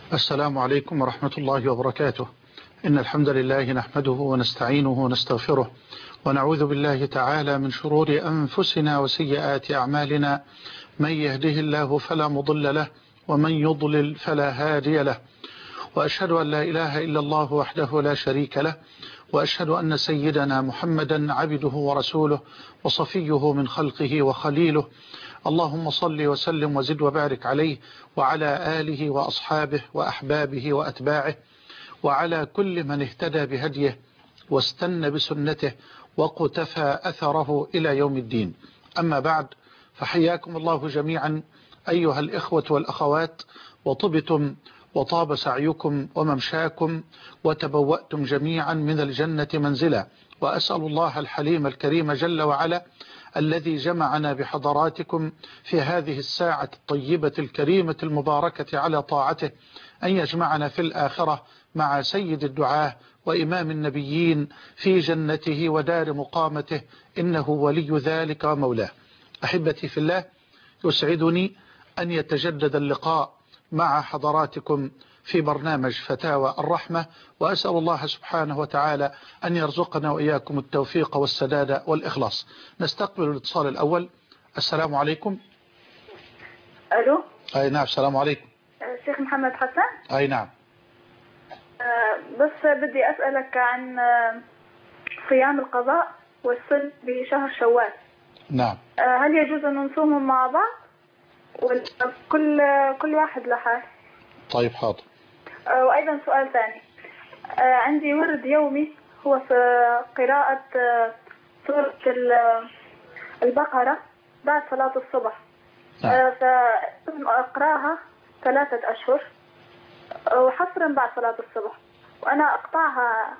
السلام عليكم ورحمة الله وبركاته. إن الحمد لله نحمده ونستعينه ونستغفره ونعوذ بالله تعالى من شرور أنفسنا وسيئات أعمالنا. من يهده الله فلا مضل له ومن يضلل فلا هادي له، وأشهد أن لا إله إلا الله وحده لا شريك له، وأشهد أن سيدنا محمدا عبده ورسوله وصفيه من خلقه وخليله. اللهم صل وسلم وزد وبارك عليه وعلى آله وأصحابه وأحبابه وأتباعه وعلى كل من اهتدى بهديه واستنى بسنته وقتفى أثره إلى يوم الدين. أما بعد، فحياكم الله جميعا أيها الإخوة والأخوات، وطبتم وطاب سعيكم وممشاكم وتبوأتم جميعا من الجنة منزلا، وأسأل الله الحليم الكريم جل وعلا الذي جمعنا بحضراتكم في هذه الساعة الطيبة الكريمة المباركة على طاعته أن يجمعنا في الآخرة مع سيد الدعاة وإمام النبيين في جنته ودار مقامته، إنه ولي ذلك ومولاه. أحبتي في الله، يسعدني أن يتجدد اللقاء مع حضراتكم في برنامج فتاوى الرحمة، وأسأل الله سبحانه وتعالى أن يرزقنا وإياكم التوفيق والسداد والإخلاص. نستقبل الاتصال الأول. السلام عليكم. ألو. أي نعم، السلام عليكم. الشيخ محمد حسن. أي نعم. بس بدي أسألك عن صيام القضاء والصل بشهر شوال. نعم. هل يجوز أن نصومهم مع بعض ولا كل واحد لحال؟ طيب حاضر. وأيضا سؤال ثاني، عندي ورد يومي هو في قراءة سورة البقرة بعد صلاة الصبح. فأقرأها 3 أشهر وحصرا بعد صلاة الصبح، وأنا أقطعها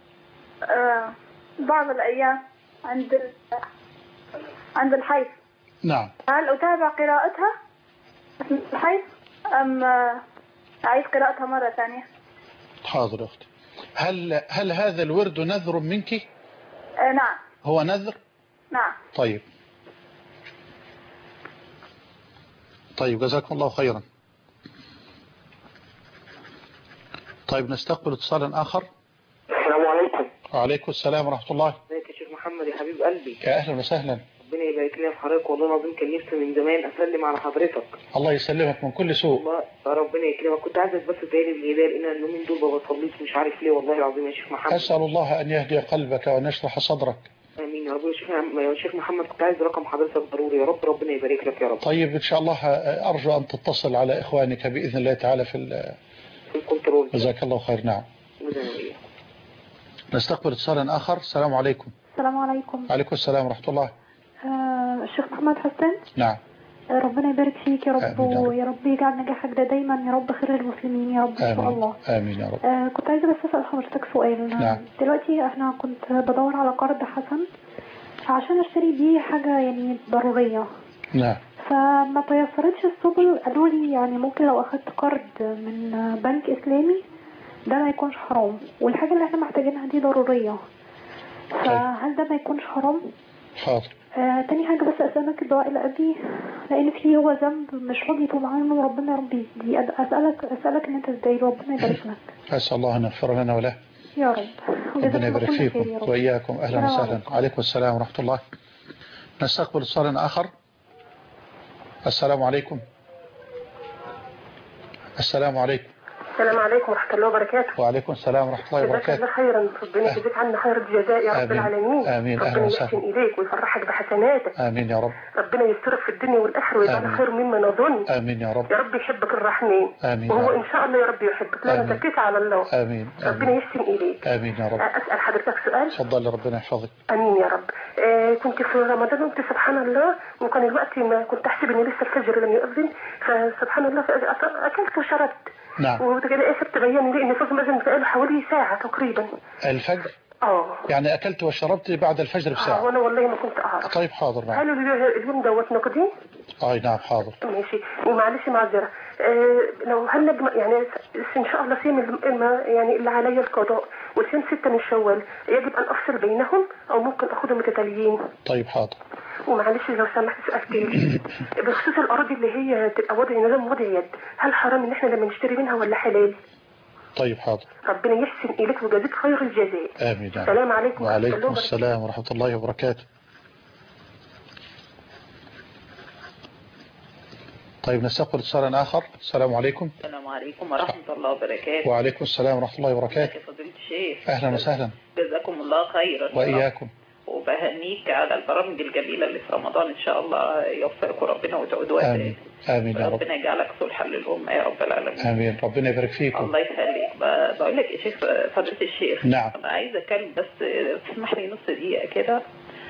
بعض الأيام عند الحيض. نعم. هل أتابع قراءتها في الحيض أم أعيد قراءتها مرة ثانية؟ حاضر أختي. هل هذا الورد نذر منك؟ نعم. هو نذر؟ نعم. طيب جزاكم الله خيرا. طيب نستقبل اتصالا آخر. السلام عليكم. وعليكم السلام ورحمة الله. ازيك يا شيخ محمد يا حبيب قلبي؟ يا أهلا وسهلا. ربنا يبارك لي في حضرتك، والله العظيم كان نفسي من زمان أسلم على حضرتك. الله يسلمك من كل سوء. والله ربنا يكرمك. كنت عايزك بس تدعي لي بالهداية، لأن اليومين دول ما بصليش مش عارف ليه، والله العظيم يا شيخ محمد. أسأل الله أن يهدي قلبك وأن يشرح صدرك. آمين يا رب. يا شيخ محمد كنت عايز رقم حضرتك ضروري، يا رب ربنا يبارك لك يا رب. طيب إن شاء الله أرجو أن تتصل على إخوانك بإذن الله تعالى في الكنترول. جزاك الله خير. نعم. نستقبل اتصالا آخر. السلام عليكم. السلام عليكم. وعليكم السلام ورحمة الله. الشيخ محمد حسن. نعم. ربنا يبارك فيك يا رب، ويا رب يجعل نجاحك ده دايما يا رب خير المسلمين يا رب إن شاء الله. آمين يا رب. كنت عايزة بس أسأل حضرتك سؤال. نعم. دلوقتي احنا كنت بدور على قرض حسن عشان اشتري بيه حاجة يعني ضرورية. نعم. فما تيسرتش السبل، قالوا لي يعني ممكن لو أخدت قرض من بنك إسلامي ده ما يكونش حرام، والحاجة اللي احنا محتاجينها دي ضرورية، فهل ده ما يكونش حرام؟ حاضر. تاني حاجة بس أسألك الدعاء لأبي، لأن فيه هو ذنب مش راضي يتوب عنه، وربنا يا رب يهديه. أسألك إن أنت تدعي له، ربنا يبارك لك. أسأل الله أن يغفر لنا وله يا رب. ربنا يبارك فيكم وإياكم. أهلا وسهلا. عليكم السلام ورحمة الله. نستقبل اتصالا آخر. السلام عليكم. السلام عليكم. السلام عليكم ورحمة الله وبركاته. وعليكم السلام ورحمة الله وبركاته. جزاك الله خيرا، ربنا يجزيك عنا خير الجزاء يا رب العالمين. آمين. ربنا يحسن إليك ويفرحك بحسناتك. آمين يا رب. ربنا يسترك في الدنيا والآخرة ويجعل خير مما نظن. آمين يا رب. يا رب يحبك الرحمن. آمين. وهو إن شاء الله يا رب يحبك، لا نزكيك على الله. آمين. ربنا يحسن إليك. آمين يا رب. أسأل حضرتك سؤال. تفضل ربنا يحفظك. آمين يا رب. كنت في رمضان قلت سبحان الله، وكان الوقت ما كنت أحسب إن لسه الفجر لم يؤذن، فسبحان الله أكلت وشربت. نعم. وكده سبت بيان لي إن فضل مثلا بقاله حوالي ساعة تقريبا. الفجر؟ يعني أكلت وشربت بعد الفجر بساعة. وأنا والله ما كنت أعرف. طيب حاضر. نعم. قالوا لي اليوم دوت نقدي. نعم حاضر. ماشي. ومعلش معذرة. لو هنجم يعني إن شاء الله صيام يعني اللي عليا القضاء وصيام 6 من شوال، يجب أن أفصل بينهم أو ممكن أخذهم متتاليين؟ طيب حاضر. ومعلش لو سمحت سؤال تاني بخصوص الأراضي اللي هي تبقى وضع نظام وضع يد، هل حرام إن إحنا لما نشتري منها ولا حلال؟ طيب حاضر. ربنا يحسن إليك ويجازيك خير الجزاء. آمين. السلام عليكم. وعليكم السلام ورحمة الله وبركاته. طيب نستقبل اتصالا آخر. السلام عليكم. السلام عليكم ورحمة الله وبركاته. وعليكم السلام ورحمة الله وبركاته. يا فضيلة الشيخ. أهلا وسهلا. جزاكم الله خيرا. وإياكم. وبهنيك على البرامج الجميلة اللي في رمضان، إن شاء الله يوفقكم ربنا وتعودوا. آمين. آمين يا رب. ربنا يجعلك صلحا للأمة يا رب العالمين. آمين. ربنا يبارك فيكم. الله يخليك. بقول لك يا شيخ فضيلة الشيخ. نعم. أنا عايزة أتكلم بس تسمح لي نص دقيقة كده.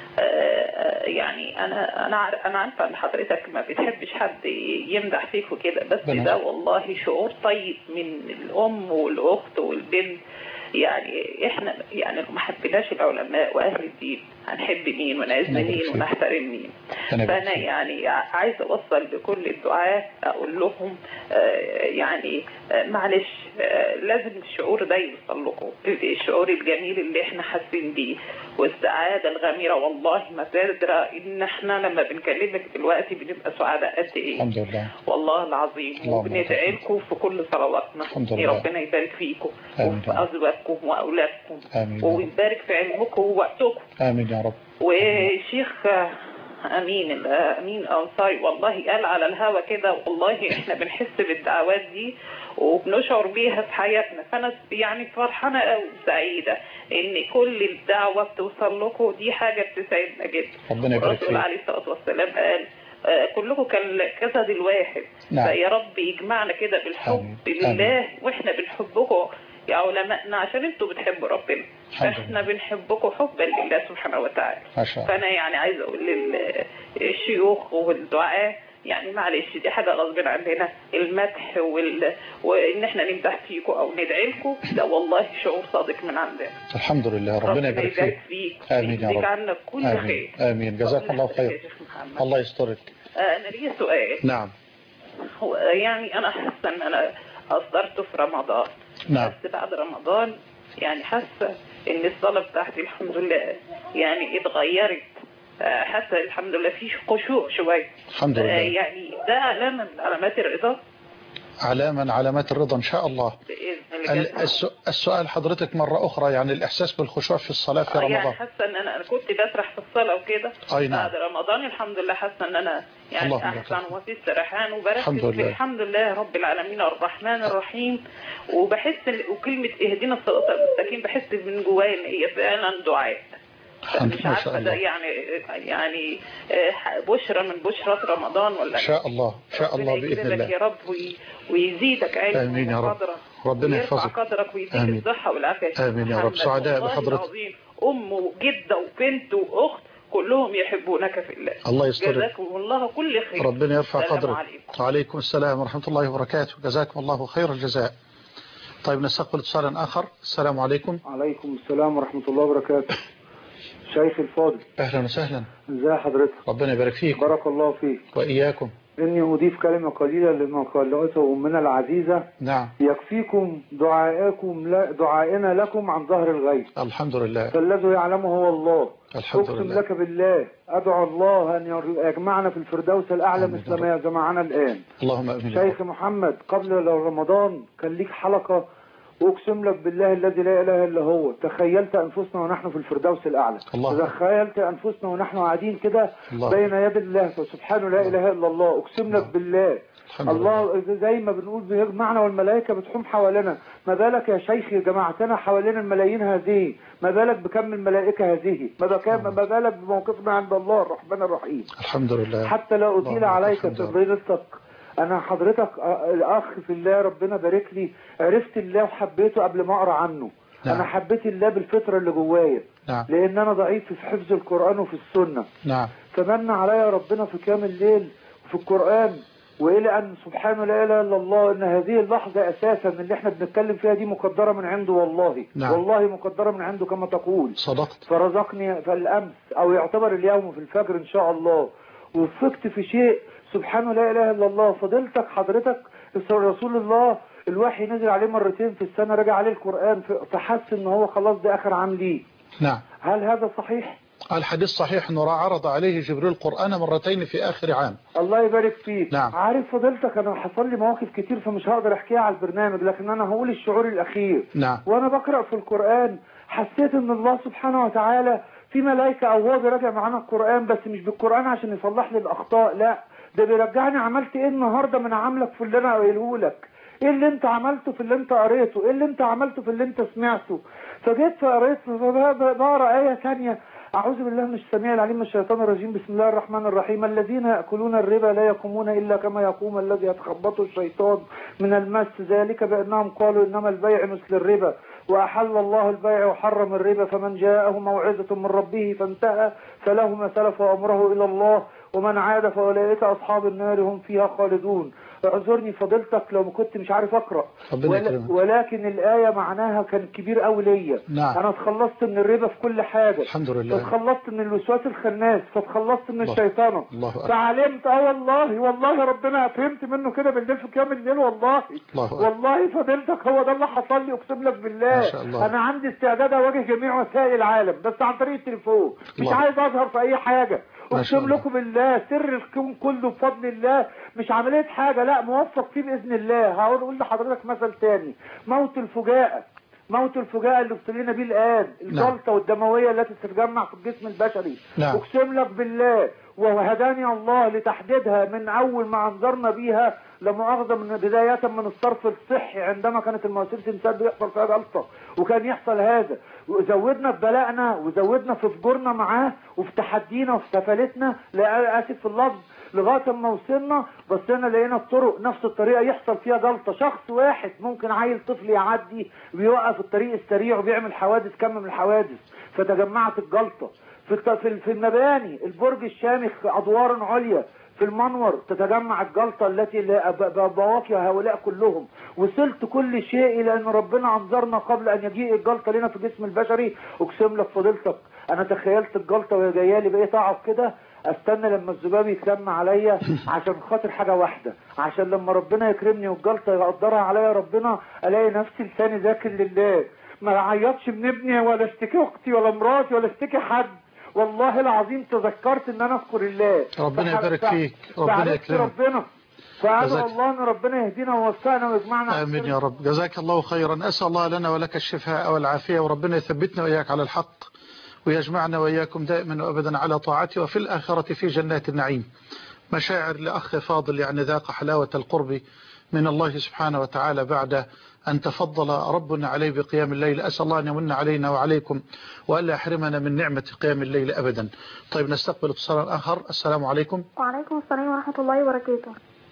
يعني أنا عارفة أن حضرتك ما بتحبش حد يمدح فيك وكده، بس ده والله شعور طيب من الأم والأخت والبنت. يعني احنا يعني لو ما حبيناش العلماء واهل الدين هنحب مين ونعز مين ونحترم مين؟ فانا يعني عايزه اوصل لكل الدعاة اقول لهم يعني معلش لازم الشعور ده يوصل لكم، الشعور الجميل اللي احنا حاسين بيه والسعاده الغميره. والله ما تدرى ان احنا لما بنكلمك دلوقتي بنبقى سعداء قد ايه. الحمد لله. والله العظيم. وبندعي لكم في كل صلواتنا. يا ربنا يبارك فيكم وفي ازواجكم واولادكم. آمين. ويبارك في علمكم ووقتكم. آمين يا رب. وشيخ امين انصاري والله قال على الهوا كده، والله احنا بنحس بالدعوات دي وبنشعر بيها في حياتنا. فانا يعني فرحانه قوي وسعيده ان كل الدعوه بتوصل لكم، دي حاجه بتسعدنا جدا. ربنا يبارك فيك. الرسول عليه الصلاه والسلام قال كلكم كجسد الواحد. نعم. فيا رب يجمعنا كده بالحب لله، واحنا بنحبكم يا علماءنا عشان انتوا بتحبوا ربنا، احنا بنحبكم حبا لله سبحانه وتعالى. فانا يعني عايزه اقول للشيوخ والدعاء يعني معلش دي حاجه غصب عننا، المدح وان احنا نمدح فيكم او ندعي لكم ده والله شعور صادق من عندنا. الحمد لله. ربنا يبارك فيك. امين يا رب. عنك كل خير. امين. جزاك الله خير. الله يسترك. انا ليا سؤال. نعم. هو يعني انا حاسه ان انا اصدرته في رمضان. نعم. بس بعد رمضان يعني حاسه ان الصلاه بتاعتي الحمد لله يعني اتغيرت، حاسه الحمد لله في خشوع شويه. الحمد لله. يعني ده علامه من علامات الرضا. علامة من علامات الرضا إن شاء الله. السؤال حضرتك مرة أخرى يعني الإحساس بالخشوع في الصلاة في رمضان. يعني حاسة أن أنا كنت بسرح في الصلاة وكده. أي نعم. بعد رمضان الحمد لله حاسة أن أنا يعني أحسن وفي السرحان وبركز في الحمد لله رب العالمين الرحمن الرحيم. وبحس وكلمة اهدنا الصراط المستقيم بحس من جوايا إن هي فعلا دعاء. مش عارفة ده يعني بشرة من بشرات رمضان ولا إن شاء الله. إن شاء الله بإذن الله يا رب ويزيدك علم. آمين يا رب. ربنا يحفظك. قدرك ويديك الصحة والعافية. آمين يا رب. سعداء بحضرتك. أم وجدة وبنت وأخت كلهم يحبونك في الله. الله يسترك. جزاكم الله كل خير. ربنا يرفع قدرك. وعليكم السلام ورحمة الله وبركاته. جزاكم الله خير الجزاء. طيب نستقبل اتصالا آخر. السلام عليكم. وعليكم السلام ورحمة الله وبركاته. شيخ الفاضل. أهلا وسهلا. ازي حضرتك؟ ربنا يبارك فيك. بارك الله فيك. وإياكم. إني أضيف كلمة قليلة لما قالته أمنا العزيزة. نعم. يكفيكم دعائنا لكم عن ظهر الغيب. الحمد لله. فالذي يعلمه هو الله. الحمد لله. أقسم لك بالله أدعو الله أن يجمعنا في الفردوس الأعلى مثل ما جمعنا الآن. اللهم آمين. شيخ محمد قبل رمضان كان ليك حلقة، أقسم لك بالله الذي لا إله إلا هو تخيلت أنفسنا ونحن في الفردوس الأعلى. تخيلت أنفسنا ونحن قاعدين كده بين يد الله فسبحانه لا إله إلا الله. أقسم لك بالله الله زي ما بنقول بيجمعنا والملائكة بتحوم حوالينا، ما بالك يا شيخ جماعتنا حوالين الملايين هذه، ما بالك بكم الملائكة هذه، ما بالك بموقفنا عند الله الرحمن الرحيم. الحمد لله. حتى لا أطيل عليك فضيلتك، أنا حضرتك الأخ في الله ربنا بارك لي، عرفت الله وحبيته قبل ما أقرأ عنه. نعم. أنا حبيت الله بالفطرة اللي جوايا. نعم. لأن أنا ضعيف في حفظ القرآن وفي السنة. نعم. فمن عليا ربنا في قيام الليل وفي القرآن، وإلى أن سبحانه لا إله إلا الله إن هذه اللحظة أساسا اللي احنا بنتكلم فيها دي مقدرة من عنده والله. نعم. والله مقدرة من عنده كما تقول. صدقت. فرزقني في الأمس أو يعتبر اليوم في الفجر إن شاء الله، وفقت في شيء سبحانه لا إله إلا الله. فضلتك حضرتك رسول الله الوحي نزل عليه مرتين في السنة، رجع عليه القرآن فحس إن هو خلاص ده آخر عام ليه. نعم. هل هذا صحيح؟ الحديث صحيح أنه عرض عليه جبريل القرآن مرتين في آخر عام. الله يبارك فيك. نعم. عارف فضيلتك أنا حصل لي مواقف كتير فمش هقدر أحكيها على البرنامج، لكن أنا هقول الشعور الأخير. نعم. وأنا بقرأ في القرآن حسيت أن الله سبحانه وتعالى في ملائكة، أو هو بيراجع معانا القرآن، بس مش بالقرآن عشان يصلح لي الأخطاء، لا ده بيرجعني عملت إيه النهاردة من عملك في اللي أنا قايله لك، إيه اللي أنت عملته في اللي أنت قريته، إيه اللي أنت عملته في اللي أنت سمعته. فجيت فقريت بقرأ آية ثانية، أعوذ بالله من السميع العليم من الشيطان الرجيم، بسم الله الرحمن الرحيم، الذين يأكلون الربا لا يقومون إلا كما يقوم الذي يتخبطه الشيطان من المس، ذلك بأنهم قالوا إنما البيع مثل الربا وأحل الله البيع وحرم الربا، فمن جاءه موعظة من ربه فانتهى فله ما سلف وأمره إلى الله ومن عاد فأولئك أصحاب النار هم فيها خالدون. اعذرني فضيلتك لو ما كنت مش عارف اقرا، ولكن الايه معناها كان كبير قوي ليا. نعم. انا اتخلصت من الربا في كل حاجه الحمد لله، اتخلصت من الوسواس الخناس، فاتخلصت من الشيطان، فعلمت والله ربنا فهمت منه كده بالليل في قيام الليل، والله فضيلتك هو ده اللي حصل لي، اقسم لك بالله. انا عندي استعداد اواجه جميع وسائل العالم بس عن طريق التليفون، مش عايز اظهر في اي حاجه، اقسم لكم بالله سر الكون كله بفضل الله، مش عمليه حاجه، لا موفق فيه باذن الله. هقول لحضرتك مثل تاني، موت الفجاءة اللي ابتلينا بيه الآن، الجلطة والدموية التي تتجمع في الجسم البشري. أقسم لك بالله وهداني الله لتحديدها من أول ما أنظرنا بيها، لمؤاخذة من بداية من الصرف الصحي عندما كانت المواسير تنسد ويحصل فيها جلطة، وكان يحصل هذا، وزودنا في بلائنا وزودنا في فجورنا معاه وفي تحدينا وفي سفلتنا، لا آسف في اللفظ، لغايه ما وصلنا بصينا لقينا الطرق نفس الطريقه يحصل فيها جلطه. شخص واحد ممكن عيل طفل يعدي بيوقف الطريق السريع وبيعمل حوادث، كم من الحوادث، فتجمعت الجلطه في المباني، البرج الشامخ ادوار عليا، في المنور تتجمع الجلطه التي بواقي هؤلاء كلهم. وصلت كل شيء الى ان ربنا انظرنا قبل ان يجيء الجلطه لنا في الجسم البشري. اقسم لك فضيلتك انا تخيلت الجلطه وهي جايه لي، بقيت اقعد كده استنى لما الذباب يتلم عليا عشان خاطر حاجه واحده، عشان لما ربنا يكرمني والجلطه يقدرها عليا ربنا الاقي نفسي لساني ذاكر لله، ما اعيطش من ابني ولا اشتكي اختي ولا مراتي ولا اشتكي حد. والله العظيم تذكرت ان انا اذكر الله. ربنا يبارك فيك، ربنا يكرمك، فأدعو الله أن ربنا يهدينا ويوفقنا ويجمعنا. آمين يا رب. جزاك الله خيرا. أسأل الله لنا ولك الشفاء والعافية، وربنا يثبتنا وإياك على الحق ويجمعنا وإياكم دائما وأبدا على طاعته، وفي الآخرة في جنات النعيم. مشاعر لأخ فاضل يعني ذاق حلاوة القرب من الله سبحانه وتعالى بعد أن تفضل ربنا عليه بقيام الليل. أسأل الله أن يمن علينا وعليكم وألا يحرمنا من نعمة قيام الليل أبدا. طيب نستقبل اتصال آخر. السلام عليكم. وعليكم السلام ورحمة الله وبركاته.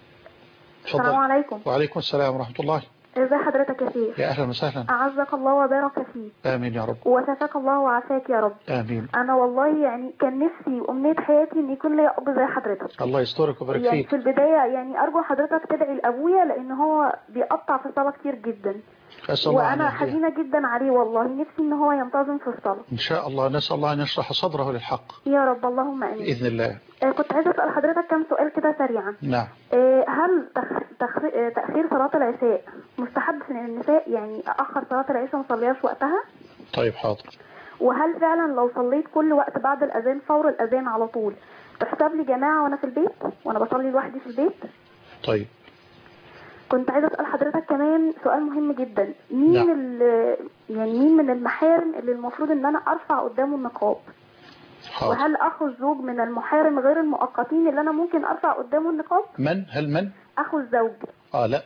السلام عليكم. وعليكم السلام ورحمة الله. ازي حضرتك يا شيخ؟ يا أهلا وسهلا. أعزك الله وبارك فيك. آمين يا رب. وشفاك الله وعافاك يا رب. آمين. أنا والله يعني كان نفسي وأمنية حياتي إن يكون لي أب زي حضرتك. الله يسترك ويبارك فيك. يعني في البداية يعني أرجو حضرتك تدعي لأبويا، لأن هو بيقطع في الصلاة كتير جدا، وأنا حزينة جدا عليه والله، نفسي إن هو ينتظم في الصلاة. إن شاء الله، نسأل الله أن يشرح صدره للحق يا رب، اللهم آمين بإذن الله. كنت عايزة أسأل حضرتك كم سؤال كده سريعا. نعم. هل تأخير صلاة العشاء مستحب في النساء؟ يعني أأخر صلاة العشاء ما أصليهاش وقتها؟ طيب حاضر. وهل فعلا لو صليت كل وقت بعد الأذان فور الأذان على طول تحسب لي جماعة وأنا في البيت وأنا بصلي لوحدي في البيت؟ طيب. كنت عايزة أسأل حضرتك كمان سؤال مهم جدا، مين مين من المحارم اللي المفروض إن أنا أرفع قدامه النقاب؟ حاضر. وهل أخو الزوج من المحارم غير المؤقتين اللي أنا ممكن أرفع قدامه النقاب؟ من؟ أخو الزوج. لا،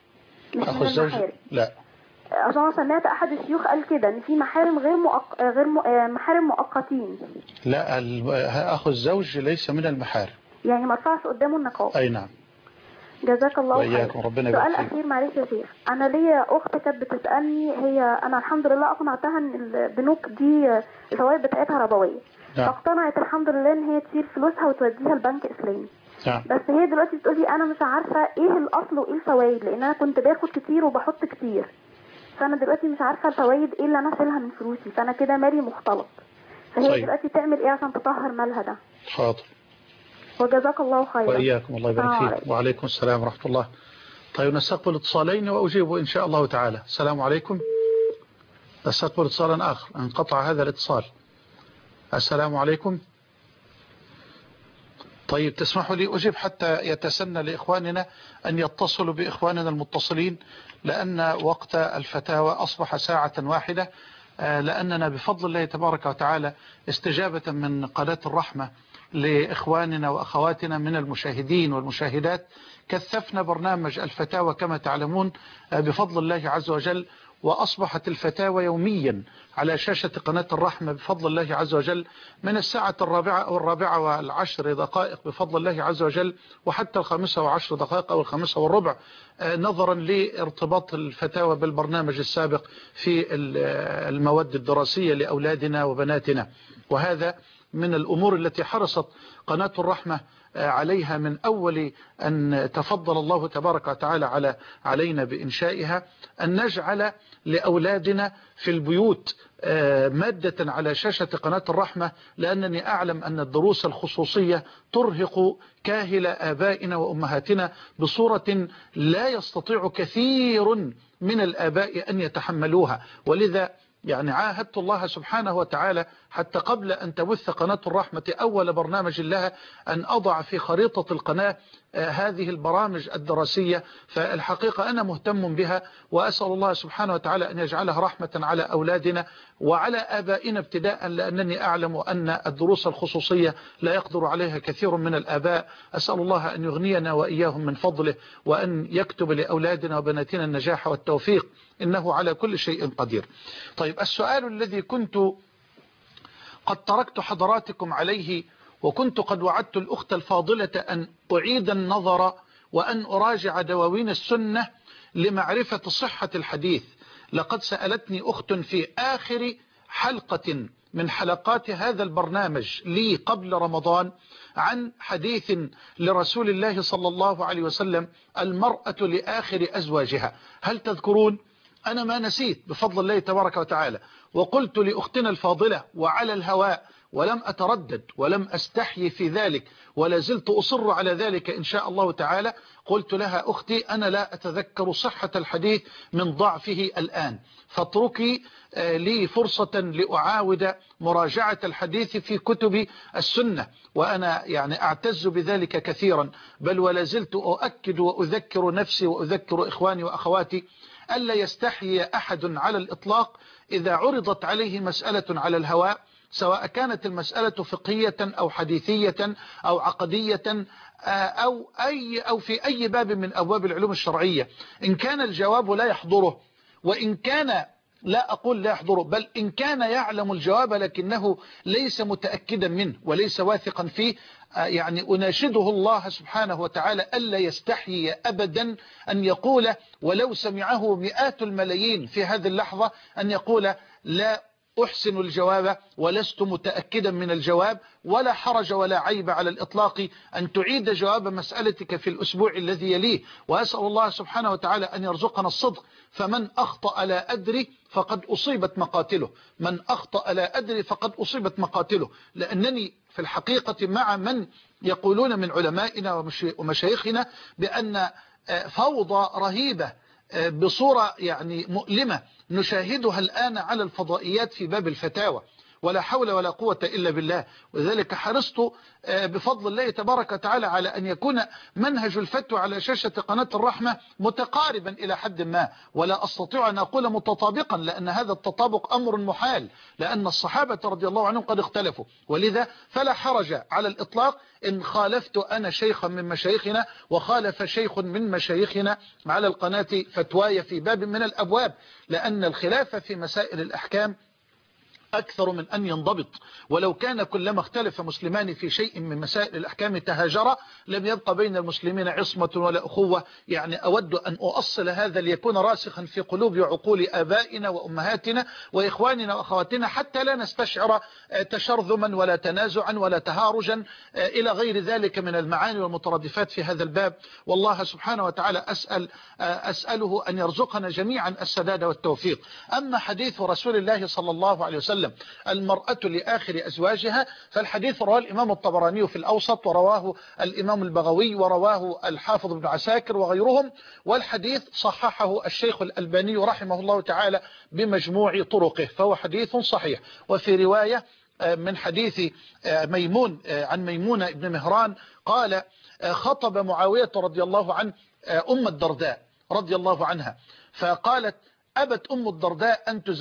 أخو الزوج لا. أصلا سمعت أحد الشيوخ قال كده إن في محارم محارم مؤقتين. لا، أخو الزوج ليس من المحارم، يعني ما ارفعش قدامه النقاب. أي نعم. جزاك الله خير. ربنا يبارك فيك. سؤال أخير معلش يا شيخ، أنا ليا أخت كانت بتسألني، أنا الحمد لله أقنعتها إن البنوك دي الفوائد بتاعتها ربوية. نعم. فاقتنعت الحمد لله إن هي تشيل فلوسها وتوديها البنك إسلامي. نعم. بس هي دلوقتي بتقولي أنا مش عارفة إيه الأصل وإيه الفوائد، لأن أنا كنت باخد كتير وبحط كتير، فأنا دلوقتي مش عارفة الفوائد إيه اللي أنا أشيلها من فلوسي، فأنا كده مالي مختلط، فهي طيب. دلوقتي تعمل إيه عشان تطهر مالها ده؟ حاضر. وجزاك الله خيرا. وإياكم، الله يبارك فيك. وعليكم السلام ورحمة الله. طيب نستقبل اتصالين وأجيب إن شاء الله تعالى. السلام عليكم. نستقبل اتصالا آخر، انقطع هذا الاتصال. السلام عليكم. طيب تسمحوا لي أجيب حتى يتسنى لإخواننا أن يتصلوا بإخواننا المتصلين، لأن وقت الفتاوى أصبح ساعة واحدة، لأننا بفضل الله تبارك وتعالى استجابة من قناة الرحمة لإخواننا وأخواتنا من المشاهدين والمشاهدات كثفنا برنامج الفتاوى كما تعلمون بفضل الله عز وجل، وأصبحت الفتاوى يوميا على شاشة قناة الرحمة بفضل الله عز وجل من الساعة 4:10 بفضل الله عز وجل، وحتى 5:10 أو 5:15 نظرا لارتباط الفتاوى بالبرنامج السابق في المواد الدراسية لأولادنا وبناتنا. وهذا من الأمور التي حرصت قناة الرحمة عليها من أول أن تفضل الله تبارك وتعالى علينا بإنشائها، أن نجعل لأولادنا في البيوت مادة على شاشة قناة الرحمة، لأنني أعلم أن الدروس الخصوصية ترهق كاهل آبائنا وأمهاتنا بصورة لا يستطيع كثير من الآباء أن يتحملوها. ولذا يعني عاهدت الله سبحانه وتعالى حتى قبل أن تبث قناة الرحمة أول برنامج لها أن أضع في خريطة القناة هذه البرامج الدراسية. فالحقيقة أنا مهتم بها، وأسأل الله سبحانه وتعالى أن يجعلها رحمة على أولادنا وعلى آبائنا ابتداء، لأنني أعلم أن الدروس الخصوصية لا يقدر عليها كثير من الآباء. أسأل الله أن يغنينا وإياهم من فضله، وأن يكتب لأولادنا وبناتنا النجاح والتوفيق، إنه على كل شيء قدير. طيب السؤال الذي كنت قد تركت حضراتكم عليه، وكنت قد وعدت الأخت الفاضلة أن أعيد النظر وأن أراجع دواوين السنة لمعرفة صحة الحديث. لقد سألتني أخت في آخر حلقة من حلقات هذا البرنامج لي قبل رمضان عن حديث لرسول الله صلى الله عليه وسلم: المرأة لآخر أزواجها. هل تذكرون؟ أنا ما نسيت بفضل الله تبارك وتعالى، وقلت لأختنا الفاضلة وعلى الهواء، ولم أتردد ولم أستحي في ذلك، ولا زلت أصر على ذلك إن شاء الله تعالى. قلت لها: أختي أنا لا أتذكر صحة الحديث من ضعفه الآن، فاتركي لي فرصة لأعاود مراجعة الحديث في كتب السنة. وأنا يعني أعتز بذلك كثيرا، بل ولا زلت أؤكد وأذكر نفسي وأذكر إخواني وأخواتي ألا يستحي أحد على الإطلاق إذا عرضت عليه مسألة على الهواء، سواء كانت المسألة فقهية أو حديثية أو عقدية أو في أي باب من أبواب العلوم الشرعية، إن كان الجواب لا يحضره، وإن كان لا أقول لا يحضره، بل إن كان يعلم الجواب لكنه ليس متأكدا منه وليس واثقا فيه، يعني أناشده الله سبحانه وتعالى ألا يستحيي أبدا أن يقول، ولو سمعه مئات الملايين في هذه اللحظة، أن يقول: لا أحسن الجواب ولست متأكدا من الجواب. ولا حرج ولا عيب على الإطلاق أن تعيد جواب مسألتك في الأسبوع الذي يليه. وأسأل الله سبحانه وتعالى أن يرزقنا الصدق. فمن أخطأ لا أدري فقد أصيبت مقاتله، من أخطأ لا أدري فقد أصيبت مقاتله. لأنني في الحقيقة مع من يقولون من علمائنا ومشايخنا بأن فوضى رهيبة بصورة يعني مؤلمة نشاهدها الآن على الفضائيات في باب الفتاوى، ولا حول ولا قوة إلا بالله. وذلك حرصت بفضل الله تبارك وتعالى على أن يكون منهج الفتوى على شاشة قناة الرحمة متقاربا إلى حد ما، ولا أستطيع أن أقول متطابقا، لأن هذا التطابق أمر محال، لأن الصحابة رضي الله عنهم قد اختلفوا. ولذا فلا حرج على الإطلاق إن خالفت أنا شيخا من مشايخنا وخالف شيخ من مشايخنا على القناة فتواي في باب من الأبواب، لأن الخلاف في مسائل الأحكام أكثر من أن ينضبط. ولو كان كلما اختلف مسلمان في شيء من مسائل الأحكام تهاجرا لم يبقى بين المسلمين عصمة ولا أخوة. يعني أود أن أؤصل هذا ليكون راسخا في قلوب وعقول آبائنا وأمهاتنا وإخواننا وأخواتنا، حتى لا نستشعر تشرذما ولا تنازعا ولا تهارجا إلى غير ذلك من المعاني والمترادفات في هذا الباب. والله سبحانه وتعالى أسأله أن يرزقنا جميعا السداد والتوفيق. أما حديث رسول الله صلى الله عليه وسلم: المرأة لآخر أزواجها، فالحديث رواه الإمام الطبراني في الأوسط، ورواه الإمام البغوي، ورواه الحافظ بن عساكر وغيرهم، والحديث صححه الشيخ الألباني رحمه الله تعالى بمجموع طرقه، فهو حديث صحيح. وفي رواية من حديث ميمون عن ميمونة ابن مهران قال خطب معاوية رضي الله عنه أم الدرداء رضي الله عنها، فقالت أبت أم الدرداء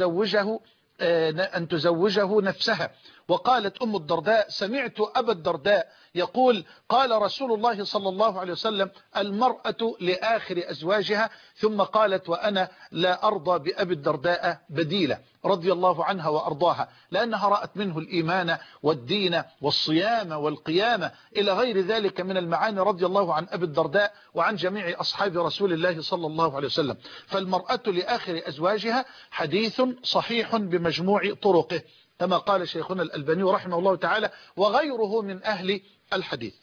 أن تزوجه نفسها، وقالت أم الدرداء سمعت أبا الدرداء يقول قال رسول الله صلى الله عليه وسلم المرأة لآخر أزواجها، ثم قالت وأنا لا أرضى بأبي الدرداء بديلة رضي الله عنها وأرضاها، لأنها رأت منه الإيمان والدين والصيام والقيامة إلى غير ذلك من المعاني رضي الله عن أبي الدرداء وعن جميع أصحاب رسول الله صلى الله عليه وسلم. فالمرأة لآخر أزواجها حديث صحيح بمجموع طرقه كما قال شيخنا الألباني رحمه الله تعالى وغيره من أهل الحديث.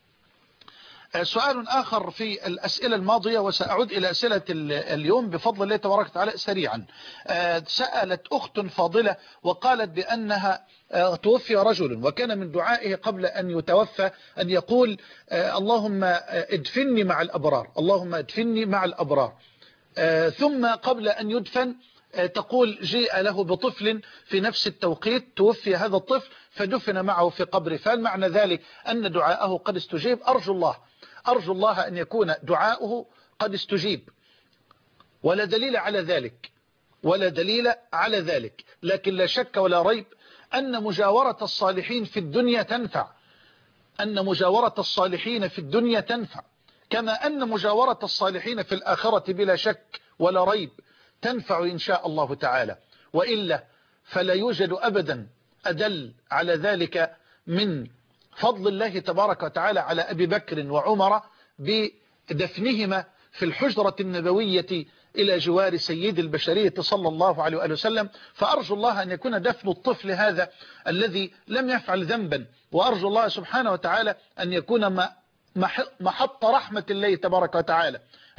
سؤال آخر في الأسئلة الماضية، وسأعود إلى أسئلة اليوم بفضل الله تبارك وتعالى سريعا. سألت أخت فاضلة وقالت بأنها توفي رجل، وكان من دعائه قبل أن يتوفى أن يقول اللهم ادفني مع الأبرار، اللهم ادفني مع الأبرار. ثم قبل أن يدفن تقول جيء له بطفل في نفس التوقيت، توفي هذا الطفل فدفن معه في قبره، فهل معنى ذلك أن دعاءه قد استجيب؟ أرجو الله أن يكون دعاؤه قد استجيب، ولا دليل على ذلك، لكن لا شك ولا ريب أن مجاورة الصالحين في الدنيا تنفع، كما أن مجاورة الصالحين في الآخرة بلا شك ولا ريب تنفع إن شاء الله تعالى، وإلا فلا يوجد أبدا أدل على ذلك من فضل الله تبارك وتعالى على أبي بكر وعمر بدفنهما في الحجرة النبوية إلى جوار سيد البشرية صلى الله عليه وآله وسلم. فأرجو الله أن يكون دفن الطفل هذا الذي لم يفعل ذنبا، وأرجو الله سبحانه وتعالى أن يكون محط رحمة الله تبارك وتعالى،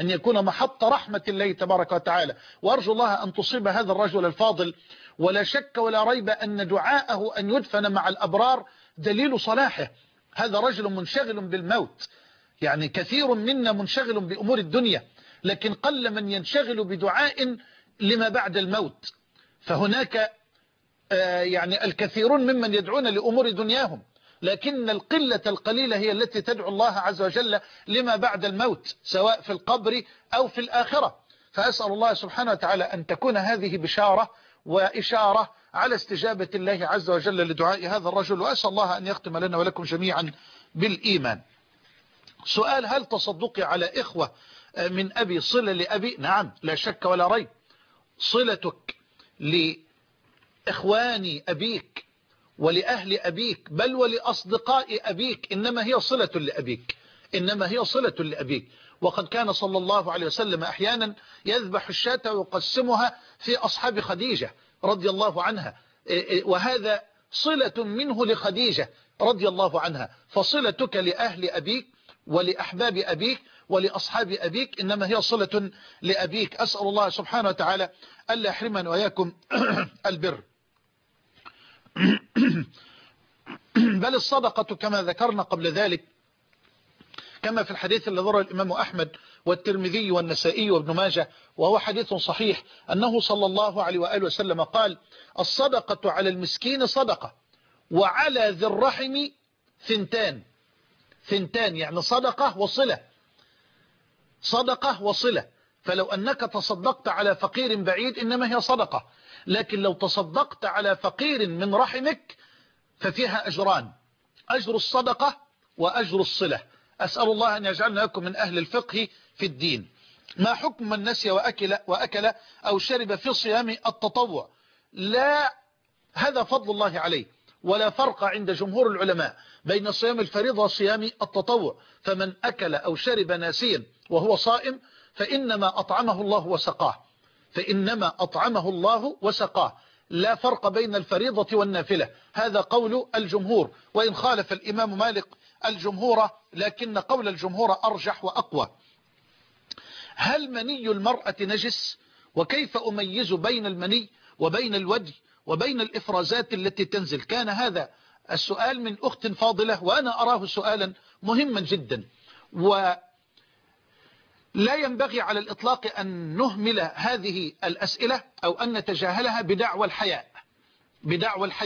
وأرجو الله أن تصيب هذا الرجل الفاضل. ولا شك ولا ريب أن دعاءه أن يدفن مع الأبرار دليل صلاحه. هذا رجل منشغل بالموت، يعني كثير منا منشغل بأمور الدنيا، لكن قل من ينشغل بدعاء لما بعد الموت. فهناك يعني الكثيرون ممن يدعون لأمور دنياهم، لكن القلة القليلة هي التي تدعو الله عز وجل لما بعد الموت، سواء في القبر أو في الآخرة. فأسأل الله سبحانه وتعالى أن تكون هذه بشارة وإشارة على استجابة الله عز وجل لدعاء هذا الرجل، وأسأل الله أن يختم لنا ولكم جميعا بالإيمان. سؤال: هل تصدقي على إخوة من أبي صلة لأبي؟ نعم، لا شك ولا ريب، صلتك لإخوان أبيك ولأهل أبيك بل ولأصدقاء أبيك إنما هي صلة لأبيك. وقد كان صلى الله عليه وسلم أحيانا يذبح الشاة ويقسمها في أصحاب خديجة رضي الله عنها، وهذا صلة منه لخديجة رضي الله عنها. فصلتك لأهل أبيك ولأحباب أبيك ولأصحاب أبيك إنما هي صلة لأبيك. أسأل الله سبحانه وتعالى ألا يحرمنا وإياكم البر. بل الصدقة كما ذكرنا قبل ذلك، كما في الحديث الذي رواه الإمام أحمد والترمذي والنسائي وابن ماجه، وهو حديث صحيح، أنه صلى الله عليه وآله وسلم قال: الصدقة على المسكين صدقة، وعلى ذي الرحم ثنتان، يعني صدقة وصلة. فلو أنك تصدقت على فقير بعيد إنما هي صدقة، لكن لو تصدقت على فقير من رحمك ففيها أجران: أجر الصدقة وأجر الصلة. أسأل الله أن يجعلنا لكم من أهل الفقه في الدين. ما حكم من نسي وأكل أو شرب في صيام التطوع؟ لا، هذا فضل الله عليه، ولا فرق عند جمهور العلماء بين صيام الفريضة وصيام التطوع. فمن أكل أو شرب ناسيا وهو صائم فإنما أطعمه الله وسقاه، لا فرق بين الفريضة والنافلة. هذا قول الجمهور، وإن خالف الإمام مالك الجمهور، لكن قول الجمهور أرجح وأقوى. هل مني المرأة نجس؟ وكيف أميز بين المني وبين الودي وبين الإفرازات التي تنزل؟ كان هذا السؤال من أخت فاضلة، وأنا أراه سؤالا مهما جدا، ولا ينبغي على الإطلاق أن نهمل هذه الأسئلة أو أن نتجاهلها بدعوى الحياء.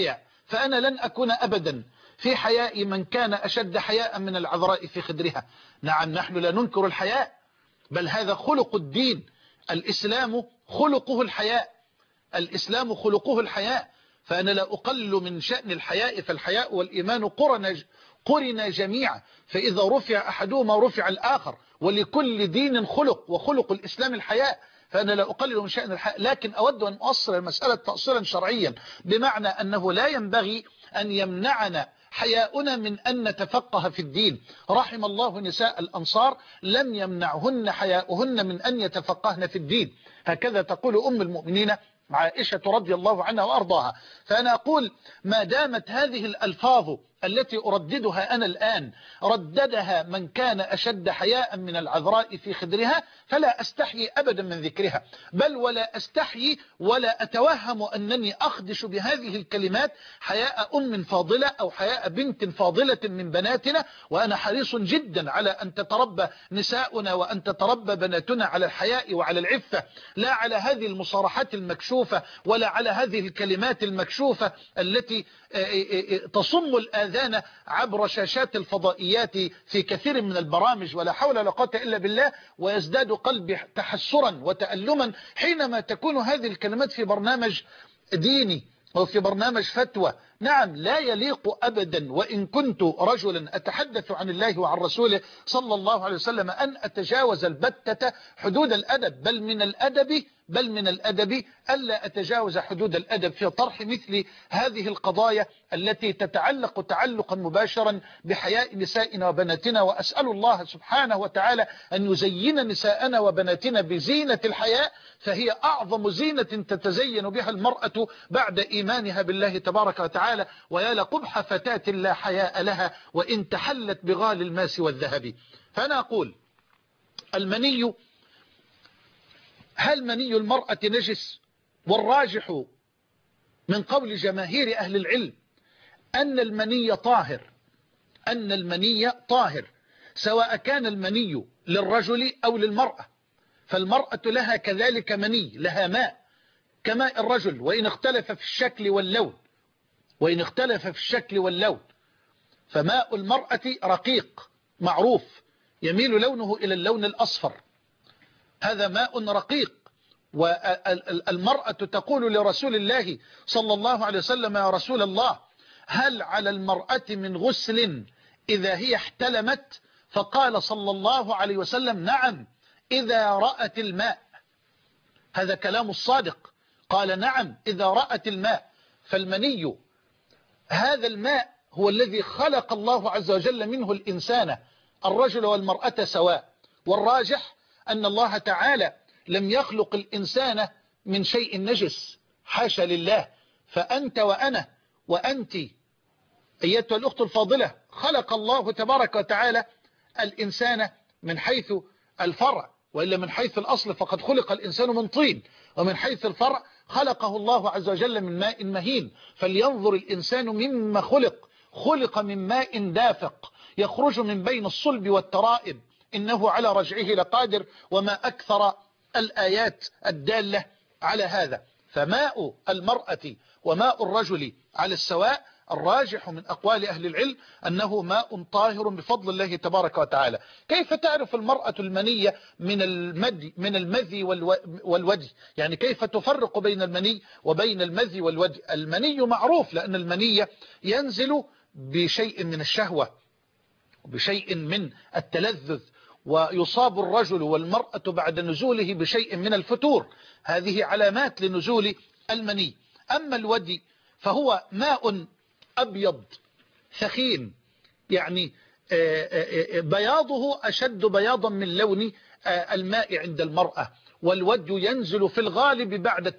فأنا لن أكون أبدا في حياء من كان أشد حياء من العذراء في خدرها. نعم، نحن لا ننكر الحياء، بل هذا خلق الدين. الإسلام خلقه الحياء، الإسلام خلقه الحياء. فأنا لا أقلل من شأن الحياء، فالحياء والإيمان قرن جميعا، فإذا رفع أحدهما رفع الآخر، ولكل دين خلق، وخلق الإسلام الحياء. فأنا لا أقلل من شأن الحياء، لكن أود أن أصل المسألة تأصيلا شرعيا، بمعنى أنه لا ينبغي أن يمنعنا حياؤنا من أن نتفقه في الدين. رحم الله نساء الأنصار لم يمنعهن حياؤهن من أن يتفقهن في الدين، هكذا تقول أم المؤمنين عائشة رضي الله عنها وأرضاها. فأنا أقول ما دامت هذه الألفاظ التي أرددها أنا الآن رددها من كان أشد حياء من العذراء في خدرها، فلا أستحيي أبدا من ذكرها، بل ولا أستحيي ولا أتوهم أنني أخدش بهذه الكلمات حياء أم فاضلة أو حياء بنت فاضلة من بناتنا. وأنا حريص جدا على أن تتربى نساؤنا وأن تتربى بناتنا على الحياء وعلى العفة، لا على هذه المصارحات المكشوفة ولا على هذه الكلمات المكشوفة التي تصم الآذان عبر شاشات الفضائيات في كثير من البرامج. ولا حول ولا قوة إلا بالله. ويزداد قلبي تحسرا وتألما حينما تكون هذه الكلمات في برنامج ديني أو في برنامج فتوى. نعم، لا يليق أبدا وإن كنت رجلا أتحدث عن الله وعن رسوله صلى الله عليه وسلم أن أتجاوز البتة حدود الأدب، بل من الأدب ألا أتجاوز حدود الأدب في طرح مثل هذه القضايا التي تتعلق تعلقا مباشرا بحياء نسائنا وبناتنا. وأسأل الله سبحانه وتعالى أن يزين نساءنا وبناتنا بزينة الحياء، فهي أعظم زينة تتزين بها المرأة بعد إيمانها بالله تبارك وتعالى. ويا لقبح فتاة لا حياء لها وإن تحلت بغال الماس والذهب. فأنا أقول المني، هل مني المرأة نجس؟ والراجح من قول جماهير أهل العلم أن المني طاهر، سواء كان المني للرجل أو للمرأة. فالمرأة لها كذلك مني، لها ماء كماء الرجل، وإن اختلف في الشكل واللون. فماء المرأة رقيق معروف، يميل لونه إلى اللون الأصفر، هذا ماء رقيق. والمرأة تقول لرسول الله صلى الله عليه وسلم: يا رسول الله، هل على المرأة من غسل إذا هي احتلمت؟ فقال صلى الله عليه وسلم: نعم، إذا رأت الماء. هذا كلام الصادق، قال: نعم، إذا رأت الماء. فالمني هذا الماء هو الذي خلق الله عز وجل منه الإنسان، الرجل والمرأة سواء. والراجح أن الله تعالى لم يخلق الإنسان من شيء نجس، حاشا لله. فأنت وأنا وأنت أيتها الأخت الفاضلة، خلق الله تبارك وتعالى الإنسان من حيث الفرع، وإلا من حيث الأصل فقد خلق الإنسان من طين، ومن حيث الفرع خلقه الله عز وجل من ماء مهين. فلينظر الإنسان مما خلق من ماء دافق يخرج من بين الصلب والترائب، إنه على رجعه لقادر. وما أكثر الآيات الدالة على هذا. فماء المرأة وماء الرجل على السواء. الراجح من أقوال أهل العلم أنه ماء طاهر بفضل الله تبارك وتعالى. كيف تعرف المرأة المنية من المذي والودي؟ يعني كيف تفرق بين المني وبين المذي والودي؟ المني معروف، لأن المني ينزل بشيء من الشهوة بشيء من التلذذ، ويصاب الرجل والمرأة بعد نزوله بشيء من الفتور. هذه علامات لنزول المني. أما الودي فهو ماء أبيض ثخين، يعني بياضه أشد بياضا من لون الماء عند المرأة. والودي ينزل في الغالب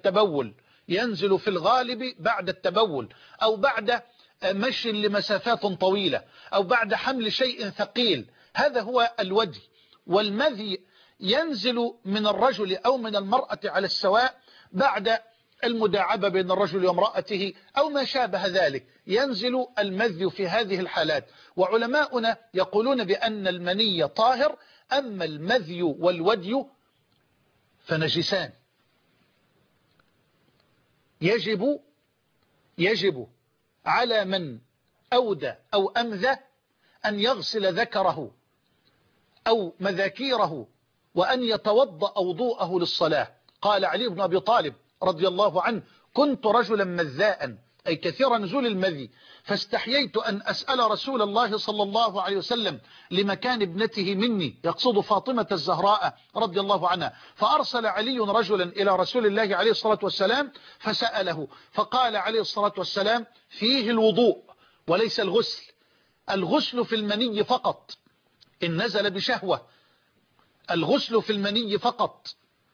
بعد التبول، أو بعد مشي لمسافات طويلة، أو بعد حمل شيء ثقيل. هذا هو الودي. والمذي ينزل من الرجل أو من المرأة على السواء بعد المداعبة بين الرجل وامرأته أو ما شابه ذلك، ينزل المذي في هذه الحالات. وعلماؤنا يقولون بأن المني طاهر، أما المذي والودي فنجسان. يجب على من أودى أو أمذى أن يغسل ذكره أو مذاكيره وأن يتوضأ وضوءه للصلاة. قال علي بن أبي طالب رضي الله عنه: كنت رجلا مذاء، أي كثير نزول المذي، فاستحييت أن أسأل رسول الله صلى الله عليه وسلم لمكان ابنته مني، يقصد فاطمة الزهراء رضي الله عنها، فأرسل علي رجلا إلى رسول الله عليه الصلاة والسلام فسأله، فقال عليه الصلاة والسلام: فيه الوضوء وليس الغسل، الغسل في المني فقط إن نزل بشهوة، الغسل في المني فقط،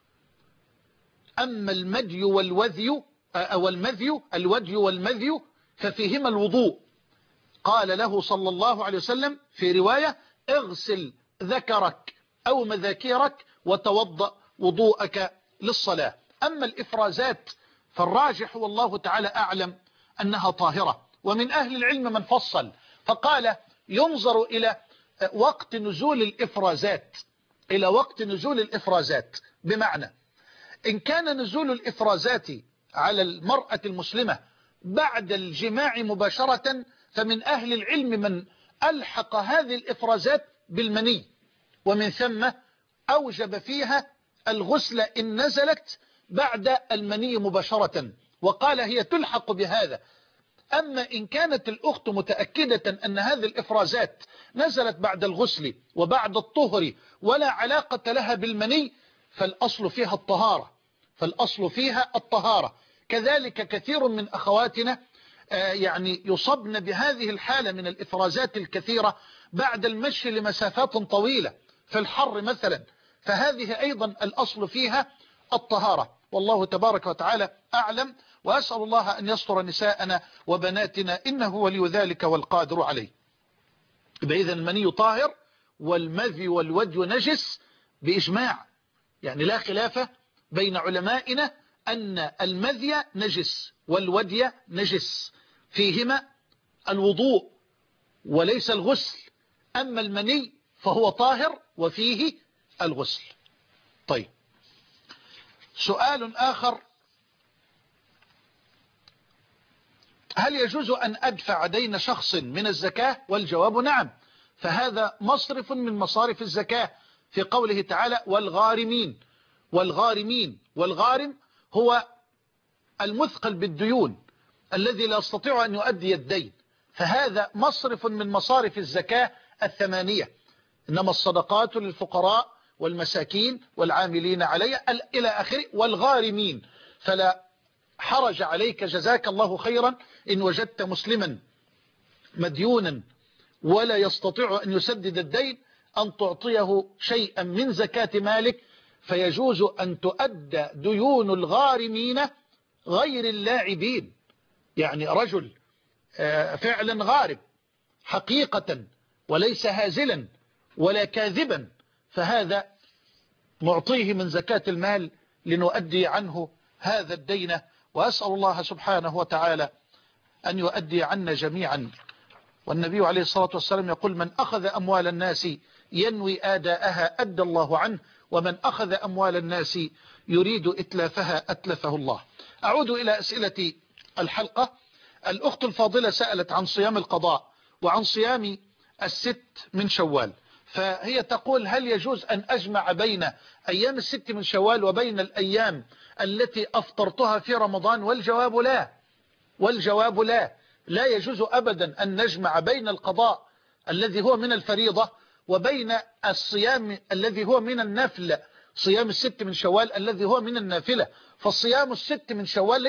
أما المدي والوذي أو الودي والمذي ففيهما الوضوء. قال له صلى الله عليه وسلم في رواية: اغسل ذكرك أو مذاكيرك وتوضأ وضوءك للصلاة. أما الإفرازات فالراجح والله تعالى أعلم أنها طاهرة، ومن أهل العلم من فصل فقال ينظر إلى وقت نزول الإفرازات، إلى وقت نزول الإفرازات، بمعنى إن كان نزول الإفرازات على المرأة المسلمة بعد الجماع مباشرة فمن أهل العلم من ألحق هذه الإفرازات بالمني، ومن ثم أوجب فيها الغسل إن نزلت بعد المني مباشرة، وقال هي تلحق بهذا. أما إن كانت الأخت متأكدة أن هذه الإفرازات نزلت بعد الغسل وبعد الطهر ولا علاقة لها بالمني فالأصل فيها الطهارة، فالأصل فيها الطهارة. كذلك كثير من أخواتنا يعني يصبن بهذه الحالة من الإفرازات الكثيرة بعد المشي لمسافات طويلة في الحر مثلا، فهذه أيضا الأصل فيها الطهارة، والله تبارك وتعالى أعلم. وأسأل الله أن يستر نساءنا وبناتنا إنه ولي ذلك والقادر عليه. إذا المني طاهر والمذي والودي نجس بإجماع، يعني لا خلاف بين علمائنا أن المذي نجس والودي نجس، فيهما الوضوء وليس الغسل، أما المني فهو طاهر وفيه الغسل. طيب، سؤال آخر: هل يجوز أن أدفع دين شخص من الزكاة؟ والجواب نعم، فهذا مصرف من مصارف الزكاة في قوله تعالى: والغارمين. والغارم هو المثقل بالديون الذي لا يستطيع أن يؤدي الدين، فهذا مصرف من مصارف الزكاة الثمانية، إنما الصدقات للفقراء والمساكين والعاملين عليها إلى آخره، والغارمين. فلا حرج عليك جزاك الله خيرا إن وجدت مسلما مديونا ولا يستطيع أن يسدد الدين أن تعطيه شيئا من زكاة مالك، فيجوز أن تؤدى ديون الغارمين غير اللاعبين، يعني رجل فعلا غارب حقيقة وليس هازلا ولا كاذبا، فهذا نعطيه من زكاة المال لنؤدي عنه هذا الدين، وأسأل الله سبحانه وتعالى أن يؤدي عنا جميعا. والنبي عليه الصلاة والسلام يقول: من أخذ أموال الناس ينوي آداءها أدى الله عنه، ومن أخذ أموال الناس يريد إتلافها أتلفه الله. أعود إلى أسئلة الحلقة. الأخت الفاضلة سألت عن صيام القضاء وعن صيام الست من شوال، فهي تقول: هل يجوز أن أجمع بين أيام الست من شوال وبين الأيام التي أفطرتها في رمضان؟ والجواب لا، لا يجوز أبدا أن نجمع بين القضاء الذي هو من الفريضة وبين الصيام الذي هو من النفل، صيام الست من شوال الذي هو من النافلة. فالصيام الست من شوال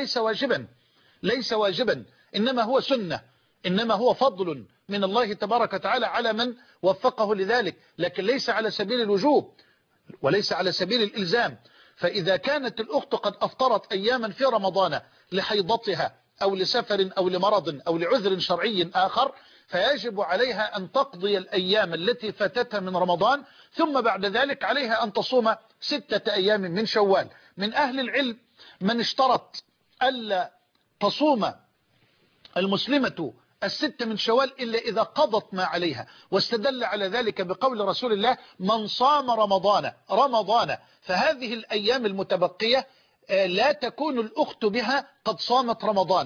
ليس واجبا، إنما هو سنة، إنما هو فضل من الله تبارك وتعالى على من وفقه لذلك، لكن ليس على سبيل الوجوب وليس على سبيل الإلزام. فإذا كانت الأخت قد أفطرت أياما في رمضان لحيضتها أو لسفر أو لمرض أو لعذر شرعي آخر، فيجب عليها أن تقضي الأيام التي فاتتها من رمضان، ثم بعد ذلك عليها أن تصوم 6 أيام من شوال. من أهل العلم من اشترط ألا تصوم المسلمة 6 من شوال إلا إذا قضت ما عليها، واستدل على ذلك بقول رسول الله: من صام رمضان. فهذه الأيام المتبقية لا تكون الأخت بها قد صامت رمضان،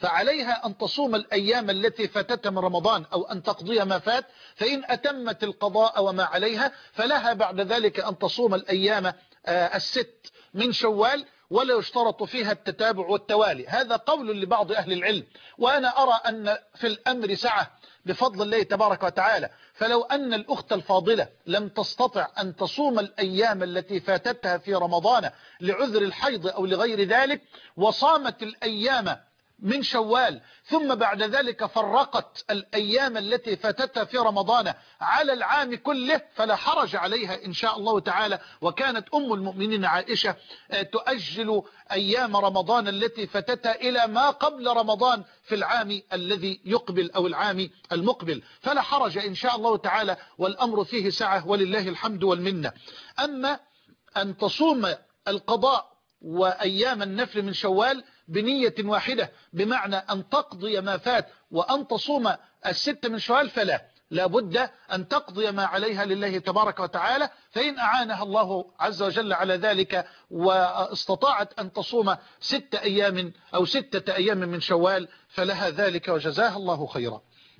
فعليها أن تصوم الأيام التي فاتتها من رمضان أو أن تقضي ما فات، فإن أتمت القضاء وما عليها فلها بعد ذلك أن تصوم الأيام الست من شوال، ولا يشترط فيها التتابع والتوالي. هذا قول لبعض أهل العلم، وأنا أرى أن في الأمر سعة بفضل الله تبارك وتعالى. فلو أن الأخت الفاضلة لم تستطع أن تصوم الأيام التي فاتتها في رمضان لعذر الحيض أو لغير ذلك، وصامت الأيام من شوال ثم بعد ذلك فرقت الأيام التي فاتتها في رمضان على العام كله، فلا حرج عليها إن شاء الله تعالى. وكانت أم المؤمنين عائشة تؤجل أيام رمضان التي فاتتها إلى ما قبل رمضان في العام الذي يقبل أو العام المقبل، فلا حرج إن شاء الله تعالى، والأمر فيه سعة ولله الحمد والمنة. أما أن تصوم القضاء وأيام النفل من شوال بنية واحدة، بمعنى أن تقضي ما فات وأن تصوم الست من شوال، فلا بد أن تقضي ما عليها لله تبارك وتعالى. فإن أعانها الله عز وجل على ذلك واستطاعت أن تصوم 6 أيام أو 6 أيام من شوال فلها ذلك وجزاها الله خيرا.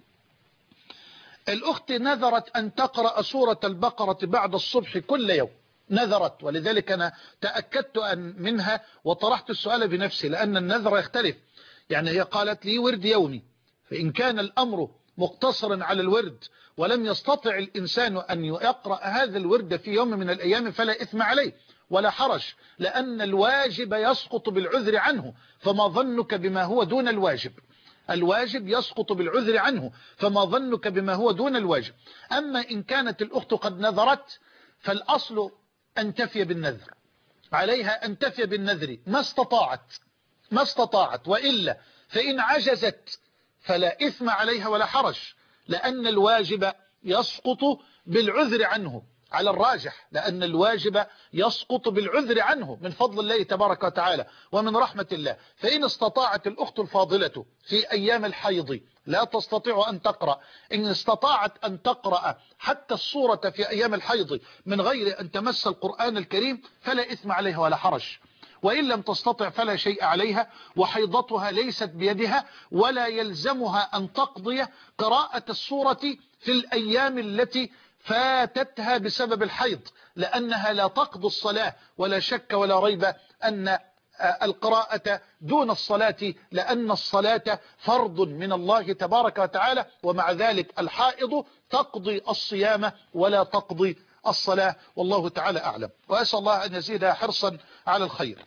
الأخت نذرت أن تقرأ سورة البقرة بعد الصبح كل يوم، نذرت، ولذلك أنا تأكدت منها وطرحت السؤال بنفسي، لأن النذر يختلف. يعني هي قالت لي ورد يومي، فإن كان الأمر مقتصرا على الورد ولم يستطع الإنسان أن يقرأ هذا الورد في يوم من الأيام فلا إثم عليه ولا حرج، لأن الواجب يسقط بالعذر عنه، فما ظنك بما هو دون الواجب؟ الواجب يسقط بالعذر عنه، فما ظنك بما هو دون الواجب؟ أما إن كانت الأخت قد نذرت فالأصل أن تفي بالنذر، عليها أن تفي بالنذر ما استطاعت، وإلا فإن عجزت فلا إثم عليها ولا حرج، لأن الواجب يسقط بالعذر عنه على الراجح، لأن الواجب يسقط بالعذر عنه من فضل الله تبارك وتعالى ومن رحمة الله. فإن استطاعت الأخت الفاضلة في أيام الحيض لا تستطيع أن تقرأ، إن استطاعت أن تقرأ حتى السورة في أيام الحيض من غير أن تمس القرآن الكريم فلا إثم عليها ولا حرج، وإن لم تستطع فلا شيء عليها، وحيضتها ليست بيدها، ولا يلزمها أن تقضي قراءة السورة في الأيام التي فاتتها بسبب الحيض، لأنها لا تقضي الصلاة، ولا شك ولا ريب أن القراءة دون الصلاة، لأن الصلاة فرض من الله تبارك وتعالى، ومع ذلك الحائض تقضي الصيام ولا تقضي الصلاة، والله تعالى أعلم، وأسأل الله أن يزيدها حرصا على الخير.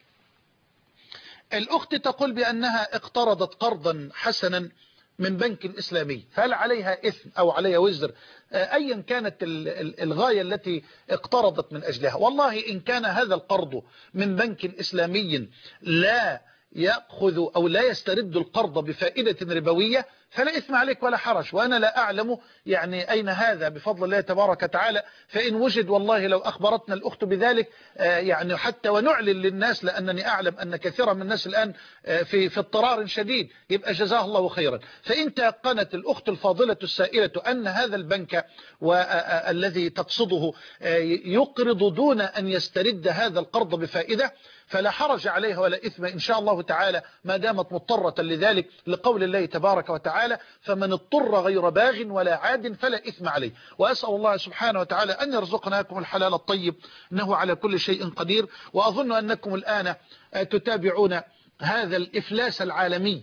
الأخت تقول بأنها اقترضت قرضا حسنا من بنك إسلامي، فهل عليها إثم أو عليها وزر أيا كانت الغاية التي اقترضت من أجلها؟ والله إن كان هذا القرض من بنك إسلامي لا يأخذ أو لا يسترد القرض بفائدة ربوية فلا إثم عليك ولا حرج، وأنا لا أعلم يعني أين هذا بفضل الله تبارك وتعالى، فإن وجد والله لو أخبرتنا الأخت بذلك يعني حتى ونعلن للناس، لأنني أعلم أن كثيرا من الناس الآن في اضطرار شديد، يبقى جزاه الله خيرا. فإن تيقنت الأخت الفاضلة السائلة أن هذا البنك والذي تقصده يقرض دون أن يسترد هذا القرض بفائدة فلا حرج عليها ولا إثم إن شاء الله تعالى، ما دامت مضطرة لذلك، لقول الله تبارك وتعالى: فمن اضطر غير باغ ولا عاد فلا إثم عليه. وأسأل الله سبحانه وتعالى أن يرزقناكم الحلال الطيب، إنه على كل شيء قدير. وأظن أنكم الآن تتابعون هذا الإفلاس العالمي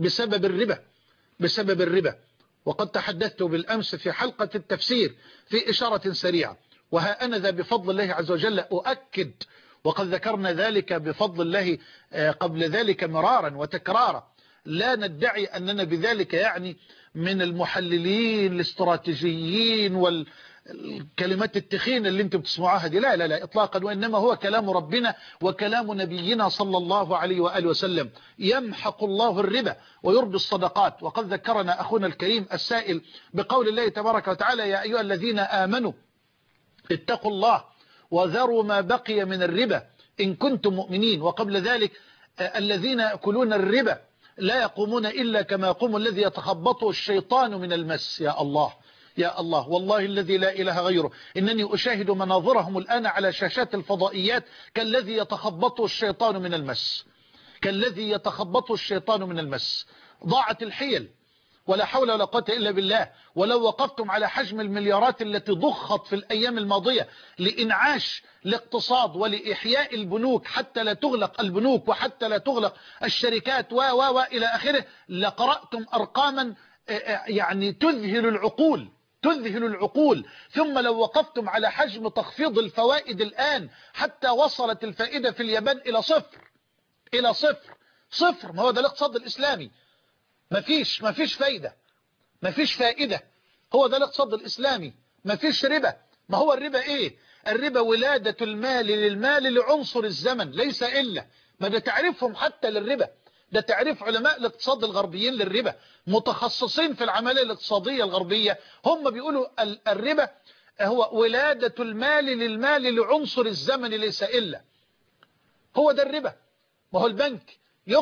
بسبب الربا، وقد تحدثت بالأمس في حلقة التفسير في إشارة سريعة، وها أنا ذا بفضل الله عز وجل أؤكد، وقد ذكرنا ذلك بفضل الله قبل ذلك مرارا وتكرارا، لا ندعي أننا بذلك يعني من المحللين الاستراتيجيين والكلمات التخينة اللي انتم بتسمعوها دي، لا لا لا إطلاقا، وإنما هو كلام ربنا وكلام نبينا صلى الله عليه وآله وسلم: يمحق الله الربا ويربي الصدقات. وقد ذكرنا أخونا الكريم السائل بقول الله تبارك وتعالى: يا أيها الذين آمنوا اتقوا الله وذروا ما بقي من الربا إن كنتم مؤمنين. وقبل ذلك: الذين يأكلون الربا لا يقومون إلا كما يقوم الذي يتخبطه الشيطان من المس. يا الله يا الله، والله الذي لا إله غيره، إنني أشاهد مناظرهم الآن على شاشات الفضائيات كالذي يتخبطه الشيطان من المس. كالذي يتخبطه الشيطان من المس. ضاعت الحيل ولا حول ولا قوة إلا بالله. ولو وقفتم على حجم المليارات التي ضخت في الأيام الماضية لإنعاش الاقتصاد ولإحياء البنوك حتى لا تغلق البنوك وحتى لا تغلق الشركات إلى آخره، لقرأتم أرقاما يعني تذهل العقول. ثم لو وقفتم على حجم تخفيض الفوائد الآن حتى وصلت الفائدة في اليابان إلى صفر. ما هو ده الاقتصاد الإسلامي. مفيش فائدة. هو ده الاقتصاد الإسلامي. مفيش ربا. ما هو الربا ايه؟ الربا ولادة المال للمال لعنصر الزمن، ليس إلا. ما ده تعريفهم حتى للربا، ده تعريف علماء الاقتصاد الغربيين للربا، متخصصين في العملية الاقتصادية الغربية. هم بيقولوا الربا هو ولادة المال للمال لعنصر الزمن ليس إلا. هو ده الربا. ما هو البنك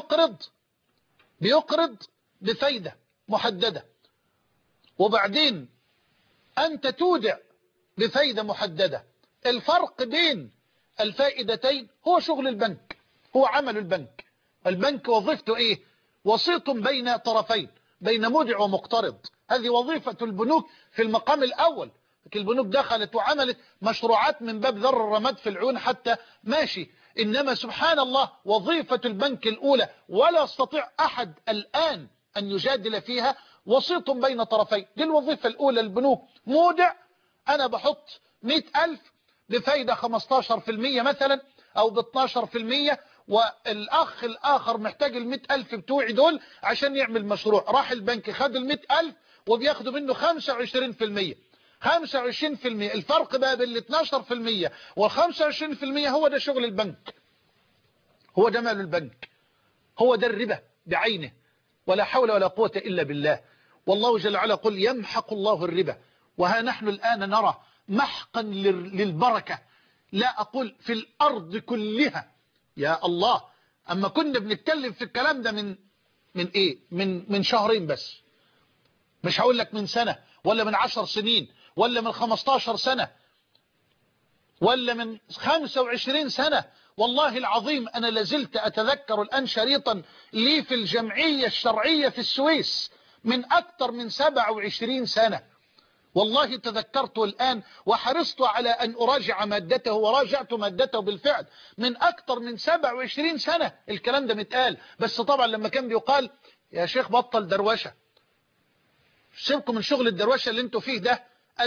بيقرض بفايدة محددة، وبعدين أنت تودع بفايدة محددة. الفرق بين الفائدتين هو شغل البنك، هو عمل البنك. البنك وظيفته ايه؟ وسيط بين طرفين، بين مودع ومقترض. هذه وظيفة البنوك في المقام الأول. البنوك دخلت وعملت مشروعات من باب ذر الرماد في العيون حتى ماشي. إنما سبحان الله وظيفة البنك الأولى ولا يستطيع أحد الآن أن يجادل فيها، وسيط بين طرفين. دي الوظيفة الأولى. البنوك مودع، أنا بحط 100,000 بفايدة 15% مثلا أو ب12%، والأخ الآخر محتاج 100,000 بتوعي دول عشان يعمل مشروع. راح البنك خد 100,000 وبياخدوا منه 25%. 25%. الفرق بقى بين 12% وال25% هو ده شغل البنك، هو ده مال البنك، هو ده الربا بعينه. ولا حول ولا قوة إلا بالله. والله جل وعلا قل يمحق الله الربا. وها نحن الآن نرى محقا للبركة، لا أقول في الأرض كلها. يا الله، أما كنا بنتكلم في الكلام ده من شهرين بس، مش هقول لك من سنة ولا من 10 سنين ولا من 15 سنة ولا من 25 سنة. والله العظيم أنا لازلت أتذكر الآن شريطا لي في الجمعية الشرعية في السويس من أكثر من 27 سنة. والله تذكرته الآن وحرصت على أن أراجع مادته، وراجعت مادته بالفعل من أكثر من 27 سنة. الكلام ده متقال، بس طبعا لما كان بيقال يا شيخ بطل دروشة، سيبكم من شغل الدروشة اللي انتوا فيه ده.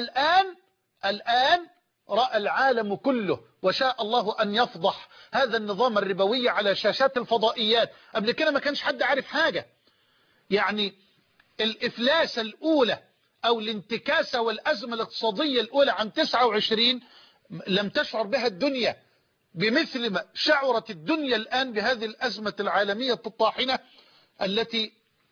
الآن رأى العالم كله وشاء الله أن يفضح هذا النظام الربوي على شاشات الفضائيات. قبل كده ما كانش حد عارف حاجة. يعني الإفلاس الأولى أو الانتكاسة والأزمة الاقتصادية الأولى عام 29 لم تشعر بها الدنيا بمثل ما شعرت الدنيا الآن بهذه الأزمة العالمية الطاحنة التي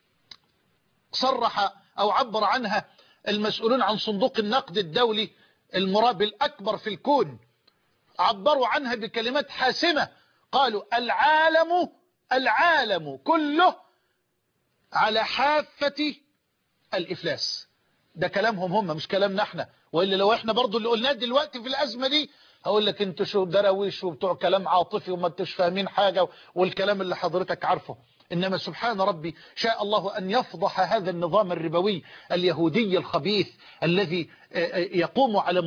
صرح أو عبر عنها المسؤولون عن صندوق النقد الدولي المرابي الأكبر في الكون. عبروا عنها بكلمات حاسمة، قالوا العالم كله على حافة الإفلاس. ده كلامهم هم مش كلامنا احنا. وإلا لو احنا برضو اللي قلناه دلوقتي في الأزمة دي هقول لك انتوا شو درويش وبتوع كلام عاطفي وما انتوش فاهمين حاجة والكلام اللي حضرتك عارفه. إنما سبحان ربي شاء الله أن يفضح هذا النظام الربوي اليهودي الخبيث الذي يقوم على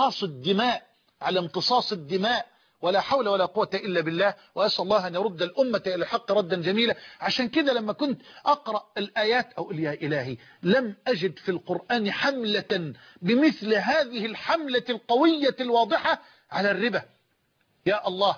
امتصاص الدماء. ولا حول ولا قوة إلا بالله. وأسأل الله أن يرد الأمة إلى الحق ردا جميلا. عشان كده لما كنت أقرأ الآيات أقول يا إلهي لم أجد في القرآن حملة بمثل هذه الحملة القوية الواضحة على الربا. يا الله،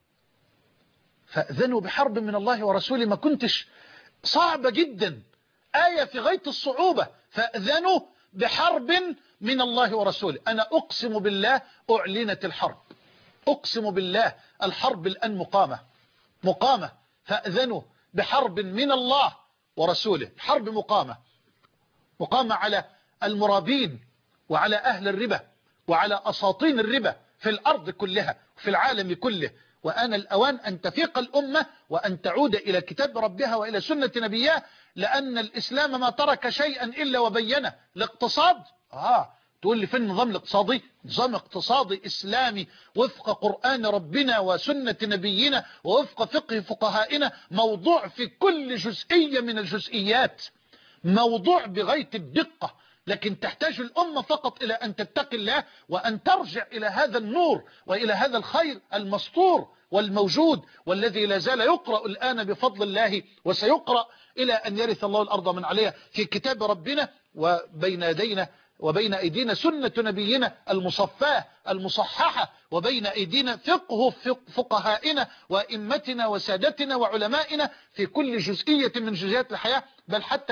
فأذنوا بحرب من الله ورسوله. ما كنتش صعبة جدا، آية في غاية الصعوبة. فأذنوا بحرب من الله ورسوله. أنا أقسم بالله أعلنت الحرب، أقسم بالله الحرب الآن مقامة. فأذنوا بحرب من الله ورسوله. حرب مقامة على المرابين وعلى أهل الربا وعلى أساطين الربا في الأرض كلها وفي العالم كله. وآن الأوان أن تفيق الأمة وأن تعود إلى كتاب ربها وإلى سنة نبيها، لأن الإسلام ما ترك شيئا إلا وبينه. الاقتصاد تقول لي في النظام الاقتصادي، نظام اقتصادي إسلامي وفق قرآن ربنا وسنة نبينا ووفق فقه فقهائنا، موضوع في كل جزئية من الجزئيات، موضوع بغاية الدقة، لكن تحتاج الأمة فقط إلى أن تتقي الله وأن ترجع إلى هذا النور وإلى هذا الخير المسطور والموجود والذي لا زال يقرأ الآن بفضل الله وسيقرأ إلى أن يرث الله الأرض من عليها في كتاب ربنا، وبين يدينا وبين أيدينا سنة نبينا المصفاة المصححة، وبين أيدينا فقه فقهائنا وإمتنا وسادتنا وعلمائنا في كل جزئية من جزئيات الحياة، بل حتى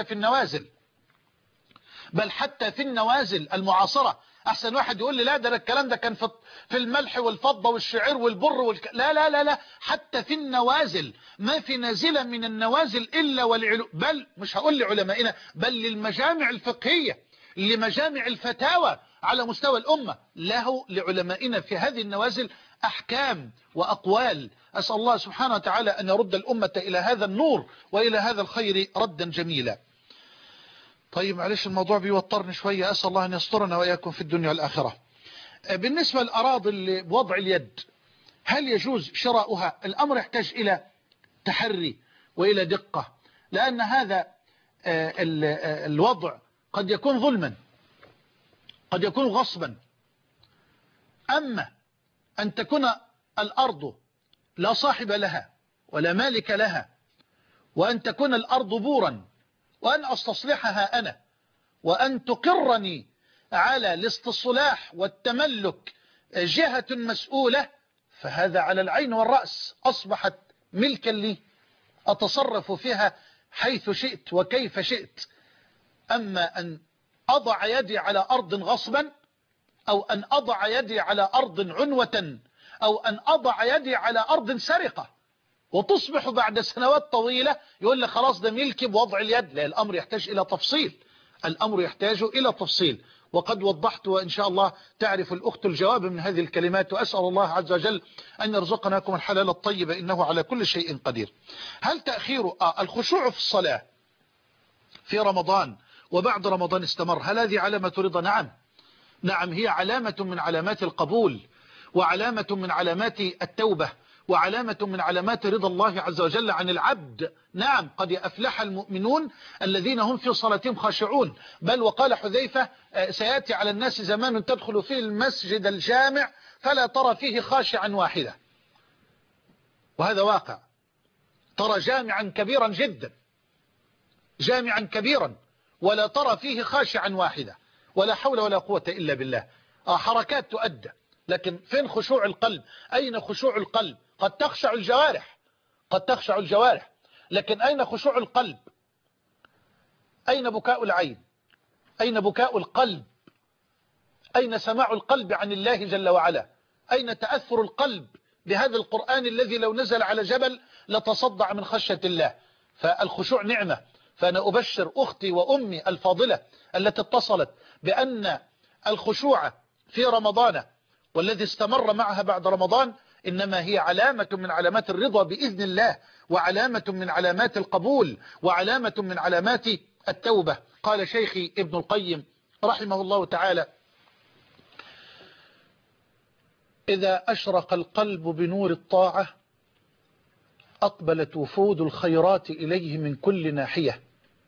في النوازل المعاصرة. أحسن واحد يقول لي لا ده الكلام ده كان في الملح والفضة والشعير والبر لا لا لا لا، حتى في النوازل ما في نازلة من النوازل إلا بل مش هقول لعلمائنا، بل للمجامع الفقهية، لمجامع الفتاوى على مستوى الأمة، له لعلمائنا في هذه النوازل أحكام وأقوال. أسأل الله سبحانه وتعالى أن يرد الأمة إلى هذا النور وإلى هذا الخير ردا جميلا. طيب معلش الموضوع بيوترني شوية، أسأل الله أن يسترنا وإياكم في الدنيا والآخرة. بالنسبة للأراضي اللي بوضع اليد، هل يجوز شراؤها؟ الأمر يحتاج إلى تحري وإلى دقة، لأن هذا الوضع قد يكون ظلما، قد يكون غصبا. أما أن تكون الأرض لا صاحب لها ولا مالك لها، وأن تكون الأرض بورا، وأن أستصلحها أنا، وأن تقرني على الاستصلاح والتملك جهة مسؤولة، فهذا على العين والرأس، أصبحت ملكا لي أتصرف فيها حيث شئت وكيف شئت. أما أن أضع يدي على أرض غصبا، أو أن أضع يدي على أرض عنوة، أو أن أضع يدي على أرض سرقة، وتصبح بعد سنوات طويلة يقول لك خلاص ده ملكي بوضع اليد، لا، الأمر يحتاج إلى تفصيل، الأمر يحتاج إلى تفصيل، وقد وضحت وإن شاء الله تعرف الأخت الجواب من هذه الكلمات، وأسأل الله عز وجل أن يرزقناكم الحلال الطيب إنه على كل شيء قدير. هل تأخير الخشوع في الصلاة في رمضان وبعد رمضان استمر، هل هذه علامة رضا؟ نعم، هي علامة من علامات القبول، وعلامة من علامات التوبة، وعلامة من علامات رضا الله عز وجل عن العبد. نعم، قد أفلح المؤمنون الذين هم في صلاتهم خاشعون، بل وقال حذيفة سيأتي على الناس زمان تدخل فيه المسجد الجامع فلا ترى فيه خاشعا واحدا، وهذا واقع، ترى جامعا كبيرا جدا، جامعا كبيرا، ولا ترى فيه خاشعا واحدا، ولا حول ولا قوة إلا بالله. حركات تؤدى، لكن فين خشوع القلب؟ أين خشوع القلب؟ قد تخشع الجوارح، قد تخشع الجوارح، لكن أين خشوع القلب؟ أين بكاء العين؟ أين بكاء القلب؟ أين سماع القلب عن الله جل وعلا؟ أين تأثر القلب بهذا القرآن الذي لو نزل على جبل لتصدع من خشية الله؟ فالخشوع نعمة. فأنا أبشر أختي وأمي الفاضلة التي اتصلت بأن الخشوع في رمضان والذي استمر معها بعد رمضان إنما هي علامة من علامات الرضا بإذن الله، وعلامة من علامات القبول، وعلامة من علامات التوبة. قال شيخي ابن القيم رحمه الله تعالى: إذا أشرق القلب بنور الطاعة أقبلت وفود الخيرات إليه من كل ناحية.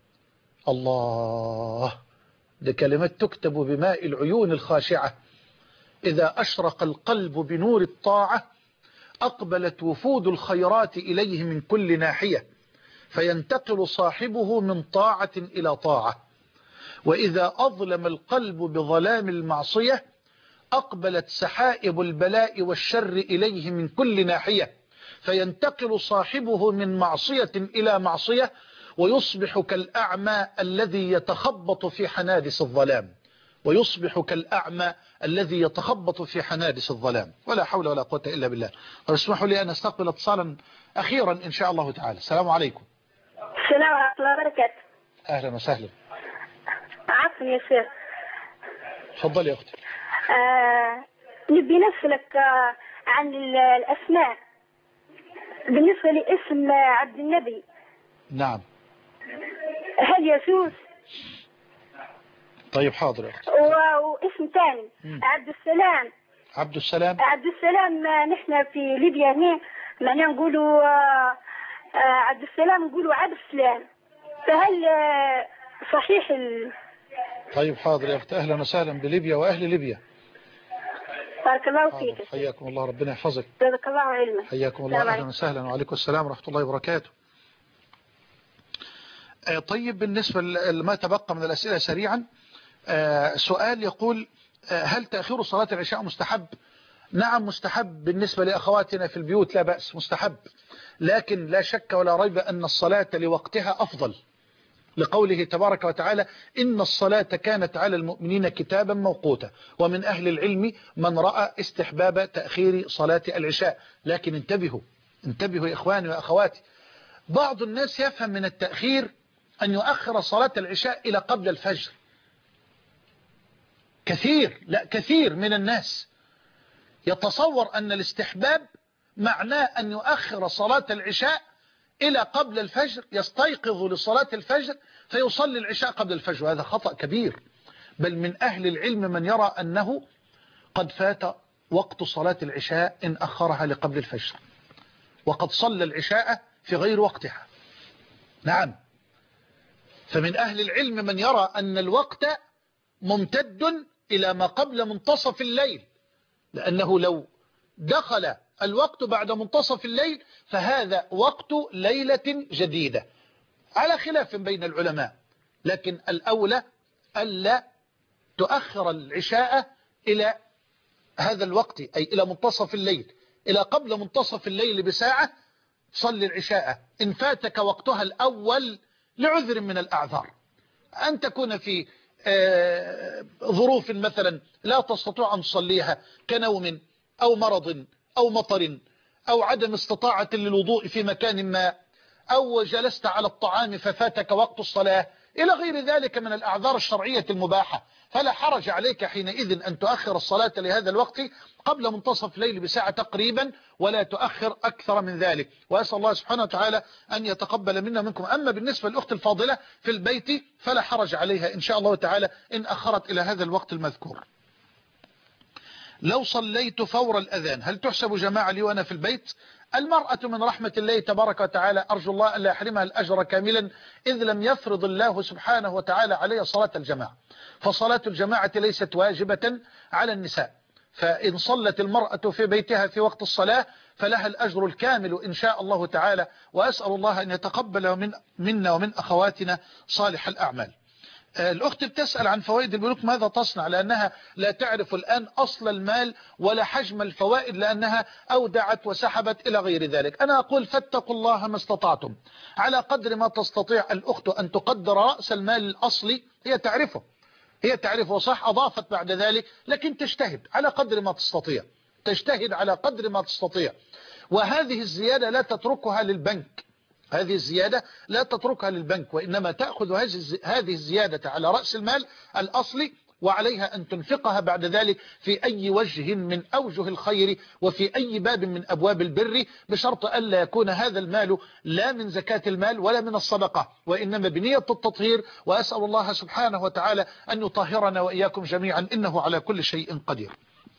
الله، ده كلمات تكتب بماء العيون الخاشعة. إذا أشرق القلب بنور الطاعة أقبلت وفود الخيرات إليه من كل ناحية، فينتقل صاحبه من طاعة إلى طاعة. وإذا أظلم القلب بظلام المعصية أقبلت سحائب البلاء والشر إليه من كل ناحية، فينتقل صاحبه من معصية إلى معصية، ويصبح كالأعمى الذي يتخبط في حنادس الظلام، ويصبح كالأعمى الذي يتخبط في حنادس الظلام. ولا حول ولا قوة إلا بالله. اسمحوا لي أن أستقبل اتصالا أخيرا إن شاء الله تعالى. السلام عليكم. السلام ورحمة الله وبركاته. أهلا وسهلا. عفوا يا شيخ. تفضل يا أختي. نبي نسألك عن الأسماء بالنسبة لاسم عبد النبي. نعم. هل يجوز طيب حاضر. واسم ثاني عبد السلام. عبد السلام. عبد السلام نحن في ليبيا هنا معناها نقولوا عبد السلام نقولوا عبد السلام، فهل صحيح طيب حاضر يا أخت، أهلا وسهلا بليبيا وأهل ليبيا. بارك الله فيك. حياكم الله، ربنا يحفظك. جزاك الله علما. حياكم الله، أهلا وسهلا، وعليكم السلام ورحمة الله وبركاته. طيب بالنسبة لما تبقى من الأسئلة سريعا، سؤال يقول هل تأخير صلاة العشاء مستحب؟ نعم مستحب بالنسبة لأخواتنا في البيوت، لا بأس، مستحب، لكن لا شك ولا ريب أن الصلاة لوقتها أفضل، لقوله تبارك وتعالى إن الصلاة كانت على المؤمنين كتابا موقوتا، ومن أهل العلم من رأى استحباب تأخير صلاة العشاء. لكن انتبهوا يا إخواني وأخواتي، بعض الناس يفهم من التأخير أن يؤخر صلاة العشاء إلى قبل الفجر. كثير من الناس يتصور أن الاستحباب معناه أن يؤخر صلاة العشاء إلى قبل الفجر، يستيقظ لصلاة الفجر فيصلي العشاء قبل الفجر، وهذا خطأ كبير. بل من أهل العلم من يرى أنه قد فات وقت صلاة العشاء إن أخرها لقبل الفجر، وقد صلى العشاء في غير وقتها. نعم، فمن أهل العلم من يرى أن الوقت ممتد إلى ما قبل منتصف الليل، لأنه لو دخل الوقت بعد منتصف الليل فهذا وقت ليلة جديدة، على خلاف بين العلماء. لكن الأولى ألا تؤخر العشاء إلى هذا الوقت، أي إلى منتصف الليل، إلى قبل منتصف الليل بساعة صلي العشاء إن فاتك وقتها الأول لعذر من الأعذار، أن تكون في ظروف مثلا لا تستطيع أن تصليها كنوم أو مرض أو مطر أو عدم استطاعة للوضوء في مكان ما، أو جلست على الطعام ففاتك وقت الصلاة، إلى غير ذلك من الأعذار الشرعية المباحة، فلا حرج عليك حينئذ أن تؤخر الصلاة لهذا الوقت قبل منتصف الليل بساعة تقريبا، ولا تؤخر أكثر من ذلك. وأسأل الله سبحانه وتعالى أن يتقبل منا منكم. أما بالنسبة للأخت الفاضلة في البيت فلا حرج عليها إن شاء الله تعالى إن أخرت إلى هذا الوقت المذكور. لو صليت فور الأذان هل تحسب جماعة لي وأنا في البيت؟ المرأة من رحمة الله تبارك وتعالى، أرجو الله أن لا يحرمها الأجر كاملا، إذ لم يفرض الله سبحانه وتعالى عليها صلاة الجماعة، فصلاة الجماعة ليست واجبة على النساء، فإن صلت المرأة في بيتها في وقت الصلاة فلها الأجر الكامل إن شاء الله تعالى. وأسأل الله أن يتقبل منا ومن أخواتنا صالح الأعمال. الأخت بتسأل عن فوائد البنوك ماذا تصنع، لأنها لا تعرف الآن أصل المال ولا حجم الفوائد، لأنها أودعت وسحبت إلى غير ذلك. أنا أقول فاتقوا الله ما استطعتم، على قدر ما تستطيع الأخت أن تقدر رأس المال الأصلي، هي تعرفه صح، أضافت بعد ذلك، لكن تجتهد على قدر ما تستطيع، تجتهد على قدر ما تستطيع. وهذه الزيادة لا تتركها للبنك، هذه الزيادة لا تتركها للبنك، وإنما تأخذ هذه الزيادة على رأس المال الأصلي، وعليها أن تنفقها بعد ذلك في أي وجه من أوجه الخير وفي أي باب من أبواب البر، بشرط ألا يكون هذا المال لا من زكاة المال ولا من الصدقة، وإنما بنية التطهير. وأسأل الله سبحانه وتعالى أن يطهرنا وإياكم جميعا، إنه على كل شيء قدير.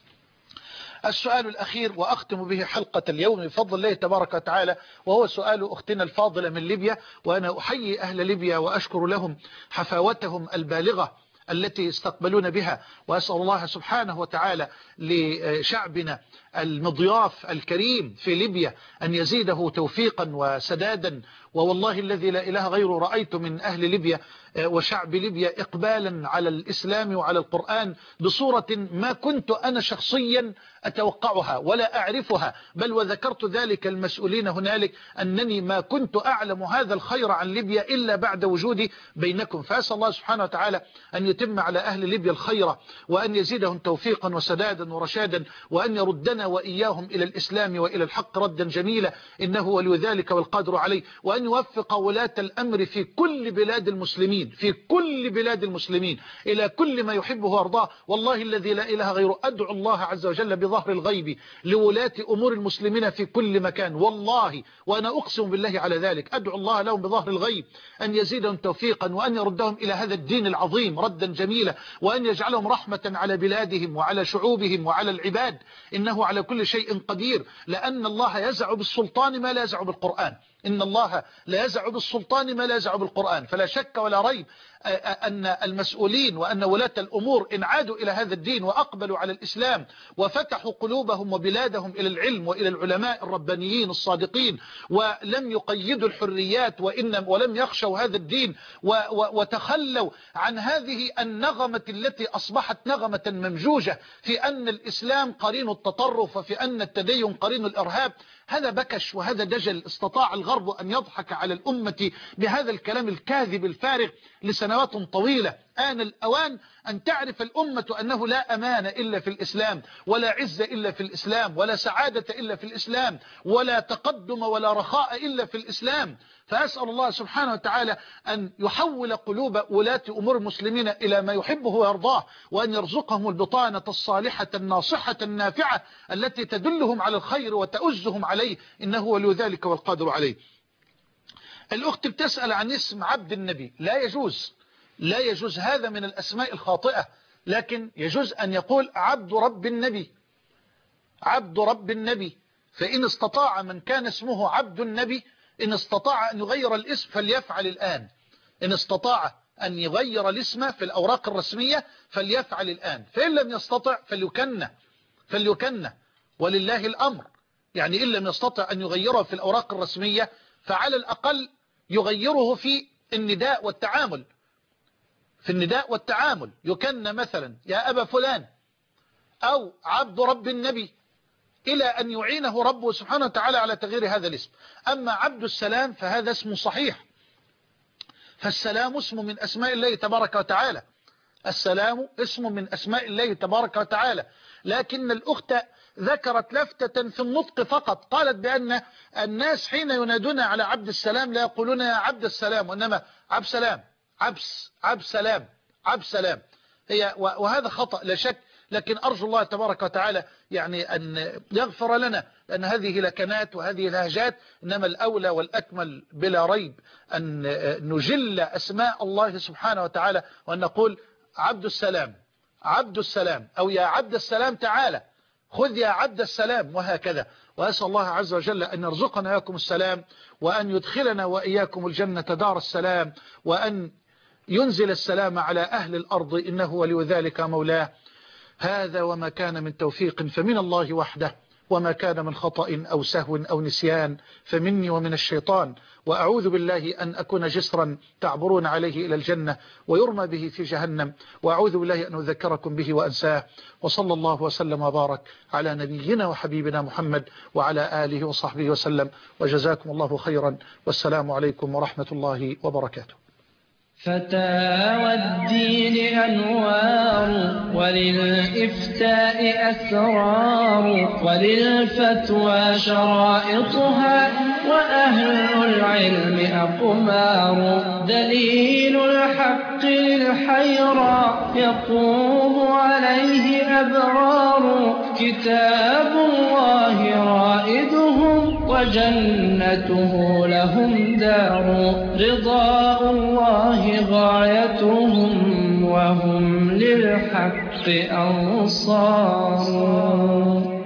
السؤال الأخير وأختم به حلقة اليوم بفضل الله تبارك وتعالى، وهو سؤال أختنا الفاضلة من ليبيا، وأنا أحيي أهل ليبيا وأشكر لهم حفاوتهم البالغة التي استقبلون بها، وأسأل الله سبحانه وتعالى لشعبنا المضياف الكريم في ليبيا أن يزيده توفيقا وسدادا. ووالله الذي لا إله غيره رأيت من أهل ليبيا وشعب ليبيا إقبالا على الإسلام وعلى القرآن بصورة ما كنت أنا شخصيا أتوقعها ولا أعرفها، بل وذكرت ذلك المسؤولين هنالك أنني ما كنت أعلم هذا الخير عن ليبيا إلا بعد وجودي بينكم. فأسأل الله سبحانه وتعالى أن يتم على أهل ليبيا الخير، وأن يزيدهم توفيقا وسدادا ورشادا، وأن يردنا وإياهم إلى الإسلام وإلى الحق ردا جميلا، إنه ولي ذلك والقادر عليه، وأن وأن يوفق ولاة الأمر في كل بلاد المسلمين، في كل بلاد المسلمين إلى كل ما يحبه ويرضاه. والله الذي لا إله غيره أدعو الله عز وجل بظهر الغيب لولاة أمور المسلمين في كل مكان، والله وأنا أقسم بالله على ذلك، أدعو الله لهم بظهر الغيب أن يزيدهم توفيقا، وأن يردهم إلى هذا الدين العظيم ردا جميلا، وأن يجعلهم رحمة على بلادهم وعلى شعوبهم وعلى العباد، إنه على كل شيء قدير. لأن الله يزع بالسلطان ما لا يزع بالقرآن، إن الله لا يزع بالسلطان ما لا يزع بالقرآن. فلا شك ولا ريب أن المسؤولين وأن ولاة الأمور إن عادوا إلى هذا الدين وأقبلوا على الإسلام وفتحوا قلوبهم وبلادهم إلى العلم وإلى العلماء الربانيين الصادقين، ولم يقيدوا الحريات ولم يخشوا هذا الدين وتخلوا عن هذه النغمة التي أصبحت نغمة ممجوجة في أن الإسلام قرين التطرف وفي أن التدين قرين الإرهاب. هذا بكش وهذا دجل. استطاع الغرب أن يضحك على الأمة بهذا الكلام الكاذب الفارغ لسنوات طويلة. آن الأوان أن تعرف الأمة أنه لا أمان إلا في الإسلام، ولا عزة إلا في الإسلام، ولا سعادة إلا في الإسلام، ولا تقدم ولا رخاء إلا في الإسلام. فأسأل الله سبحانه وتعالى أن يحول قلوب ولاة أمور المسلمين إلى ما يحبه ويرضاه، وأن يرزقهم البطانة الصالحة الناصحة النافعة التي تدلهم على الخير وتؤزهم عليه، إنه ولي ذلك والقادر عليه. الأخت بتسأل عن اسم عبد النبي. لا يجوز هذا من الأسماء الخاطئة، لكن يجوز أن يقول عبد رب النبي، عبد رب النبي. فإن استطاع من كان اسمه عبد النبي إن استطاع أن يغير الاسم فليفعل الآن. إن استطاع أن يغير الاسم في الأوراق الرسمية فليفعل الآن، فإن لم يستطع فليكن ولله الأمر. يعني إن لم يستطع أن يغيره في الأوراق الرسمية فعلى الأقل يغيره في النداء والتعامل. في النداء والتعامل يكن مثلا يا أبا فلان أو عبد رب النبي، إلى أن يعينه ربه سبحانه وتعالى على تغيير هذا الاسم. أما عبد السلام فهذا اسم صحيح، فالسلام اسم من أسماء الله تبارك وتعالى، السلام اسم من أسماء الله تبارك وتعالى. لكن الأخت ذكرت لفتة في النطق فقط، قالت بأن الناس حين ينادون على عبد السلام لا يقولون يا عبد السلام، وإنما عبد سلام، عبد سلام، عبد سلام هي، وهذا خطأ لا شك. لكن أرجو الله تبارك وتعالى يعني أن يغفر لنا، لأن هذه لكنات وهذه لهجات، إنما الأولى والأكمل بلا ريب أن نجل أسماء الله سبحانه وتعالى، وأن نقول عبد السلام، عبد السلام، أو يا عبد السلام تعالى، خذ يا عبد السلام، وهكذا. وأسأل الله عز وجل أن يرزقنا إياكم السلام، وأن يدخلنا وإياكم الجنة دار السلام، وأن ينزل السلام على أهل الأرض، إنه ولي ذلك مولاه. هذا وما كان من توفيق فمن الله وحده، وما كان من خطأ أو سهو أو نسيان فمني ومن الشيطان. وأعوذ بالله أن أكون جسرا تعبرون عليه إلى الجنة ويرمى به في جهنم، وأعوذ بالله أن أذكركم به وأنساه. وصلى الله وسلم وبارك على نبينا وحبيبنا محمد وعلى آله وصحبه وسلم، وجزاكم الله خيرا، والسلام عليكم ورحمة الله وبركاته. فتاوى الدين أنوار، وللإفتاء أسرار، وللفتوى شرائطها، وأهل العلم أقمار. دليل الحق للحيرى يقوم عليه أبرار، كتاب الله رائدهم وجنته لهم دار. رضاء الله غايتهم وهم للحق أنصار.